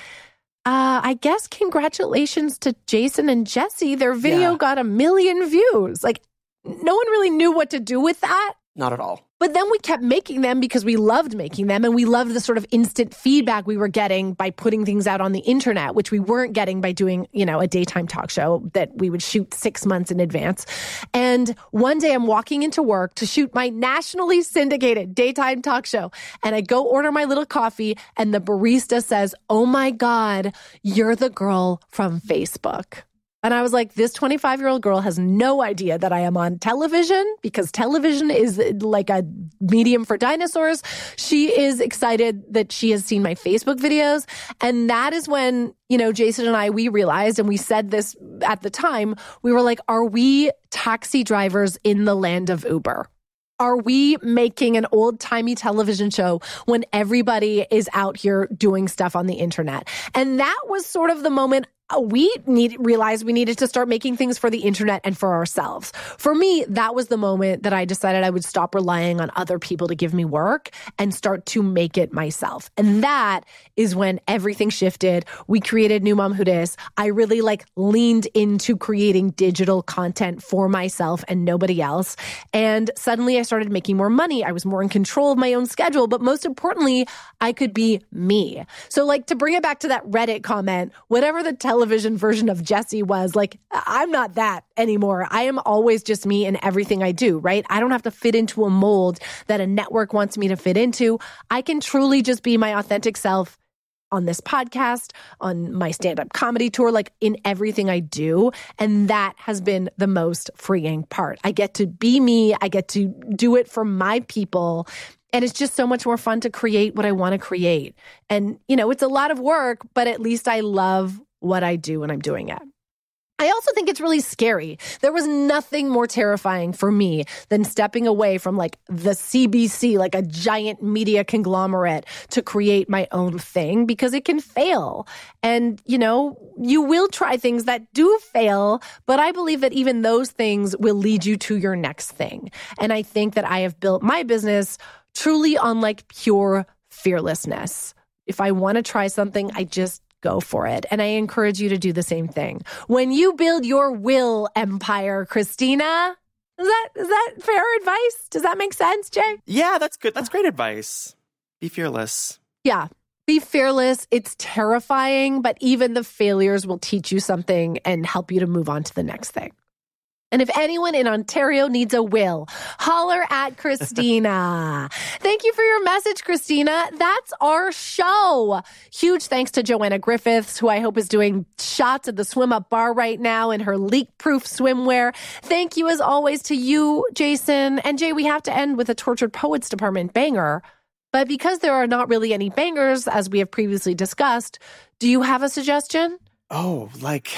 I guess congratulations to Jason and Jesse. Their video got 1 million views. Like, no one really knew what to do with that. Not at all. But then we kept making them because we loved making them, and we loved the sort of instant feedback we were getting by putting things out on the internet, which we weren't getting by doing, a daytime talk show that we would shoot 6 months in advance. And one day I'm walking into work to shoot my nationally syndicated daytime talk show, and I go order my little coffee, and the barista says, "Oh my God, you're the girl from Facebook." And I was like, this 25-year-old girl has no idea that I am on television, because television is like a medium for dinosaurs. She is excited that she has seen my Facebook videos. And that is when, Jason and we realized, and we said this at the time, we were like, are we taxi drivers in the land of Uber? Are we making an old-timey television show when everybody is out here doing stuff on the internet? And that was sort of the moment we realized we needed to start making things for the internet and for ourselves. For me, that was the moment that I decided I would stop relying on other people to give me work and start to make it myself. And that is when everything shifted. We created New Mom Who Dis. I really leaned into creating digital content for myself and nobody else. And suddenly I started making more money. I was more in control of my own schedule. But most importantly, I could be me. So to bring it back to that Reddit comment, whatever the television version of Jessie was, I'm not that anymore. I am always just me in everything I do, right? I don't have to fit into a mold that a network wants me to fit into. I can truly just be my authentic self on this podcast, on my stand-up comedy tour, in everything I do. And that has been the most freeing part. I get to be me. I get to do it for my people. And it's just so much more fun to create what I want to create. And, it's a lot of work, but at least I love what I do when I'm doing it. I also think it's really scary. There was nothing more terrifying for me than stepping away from the CBC, a giant media conglomerate, to create my own thing, because it can fail. And, you will try things that do fail, but I believe that even those things will lead you to your next thing. And I think that I have built my business truly on pure fearlessness. If I want to try something, I just go for it. And I encourage you to do the same thing. When you build your will empire, Christina, is that fair advice? Does that make sense, Jay? Yeah, that's good. That's great advice. Be fearless. Yeah. Be fearless. It's terrifying, but even the failures will teach you something and help you to move on to the next thing. And if anyone in Ontario needs a will, holler at Christina. Thank you for your message, Christina. That's our show. Huge thanks to Joanna Griffiths, who I hope is doing shots at the Swim Up bar right now in her leak-proof swimwear. Thank you, as always, to you, Jason. And Jay, we have to end with a Tortured Poets Department banger. But because there are not really any bangers, as we have previously discussed, do you have a suggestion? Oh,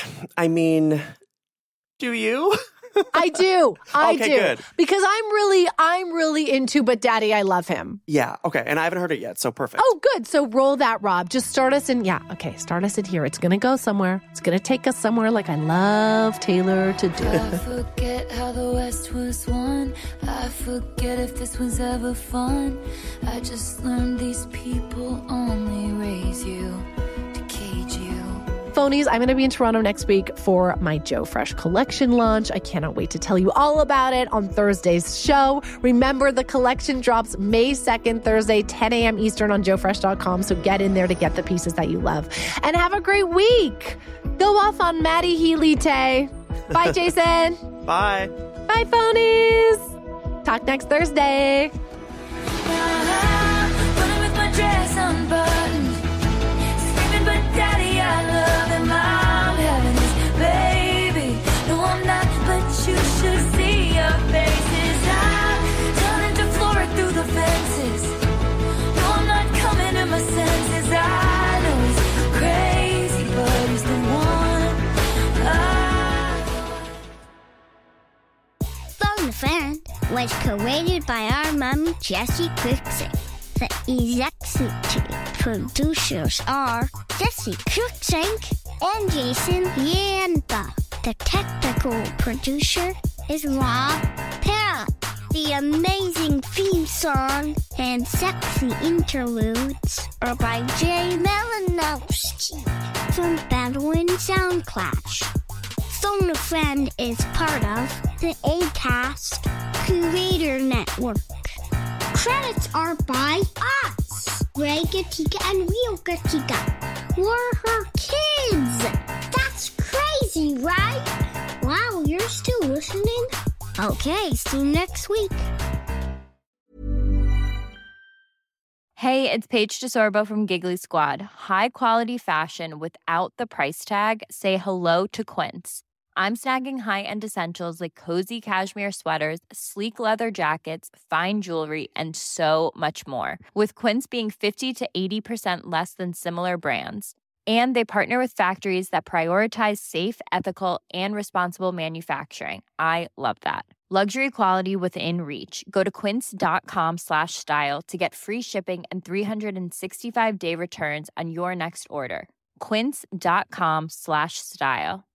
do you? I do. I okay, do. Good. Because I'm really into But Daddy, I Love Him. Yeah. Okay. And I haven't heard it yet, so perfect. Oh, good. So roll that, Rob. Just start us in. Yeah. Okay. Start us in here. It's going to go somewhere. It's going to take us somewhere like I love Taylor to do. I forget how the West was won. I forget if this was ever fun. I just learned these people only raise you to cage you. Phonies, I'm going to be in Toronto next week for my Joe Fresh collection launch. I cannot wait to tell you all about it on Thursday's show. Remember, the collection drops May 2nd, Thursday, 10 a.m. Eastern on joefresh.com. So get in there to get the pieces that you love. And have a great week. Go off on Maddie Healy, Tay. Bye, Jason. Bye. Bye, Phonies. Talk next Thursday. Running with my dress unbuttoned, screaming, but Daddy, I love him. I'm having this baby. No, I'm not, but you should see your faces. I turn into Flora through the fences. No, I'm not coming to my senses. I know he's crazy, but he's the one. Phone a Friend was created by our mommy, Jessie Quixie, the executive. Producers are Jesse Cruikshank and Jason Yanda. The technical producer is Rob Parrott. The amazing theme song and sexy interludes are by Jay Malinowski from Battle and Soundclash. Phone a Friend is part of the Acast Creator Network. Credits are by us, Ray Gatika and Rio Gatika. We're her kids. That's crazy, right? Wow, you're still listening? Okay, see you next week. Hey, it's Paige DeSorbo from Giggly Squad. High quality fashion without the price tag. Say hello to Quince. I'm snagging high-end essentials like cozy cashmere sweaters, sleek leather jackets, fine jewelry, and so much more. With Quince being 50 to 80% less than similar brands. And they partner with factories that prioritize safe, ethical, and responsible manufacturing. I love that. Luxury quality within reach. Go to quince.com/style to get free shipping and 365-day returns on your next order. Quince.com/style.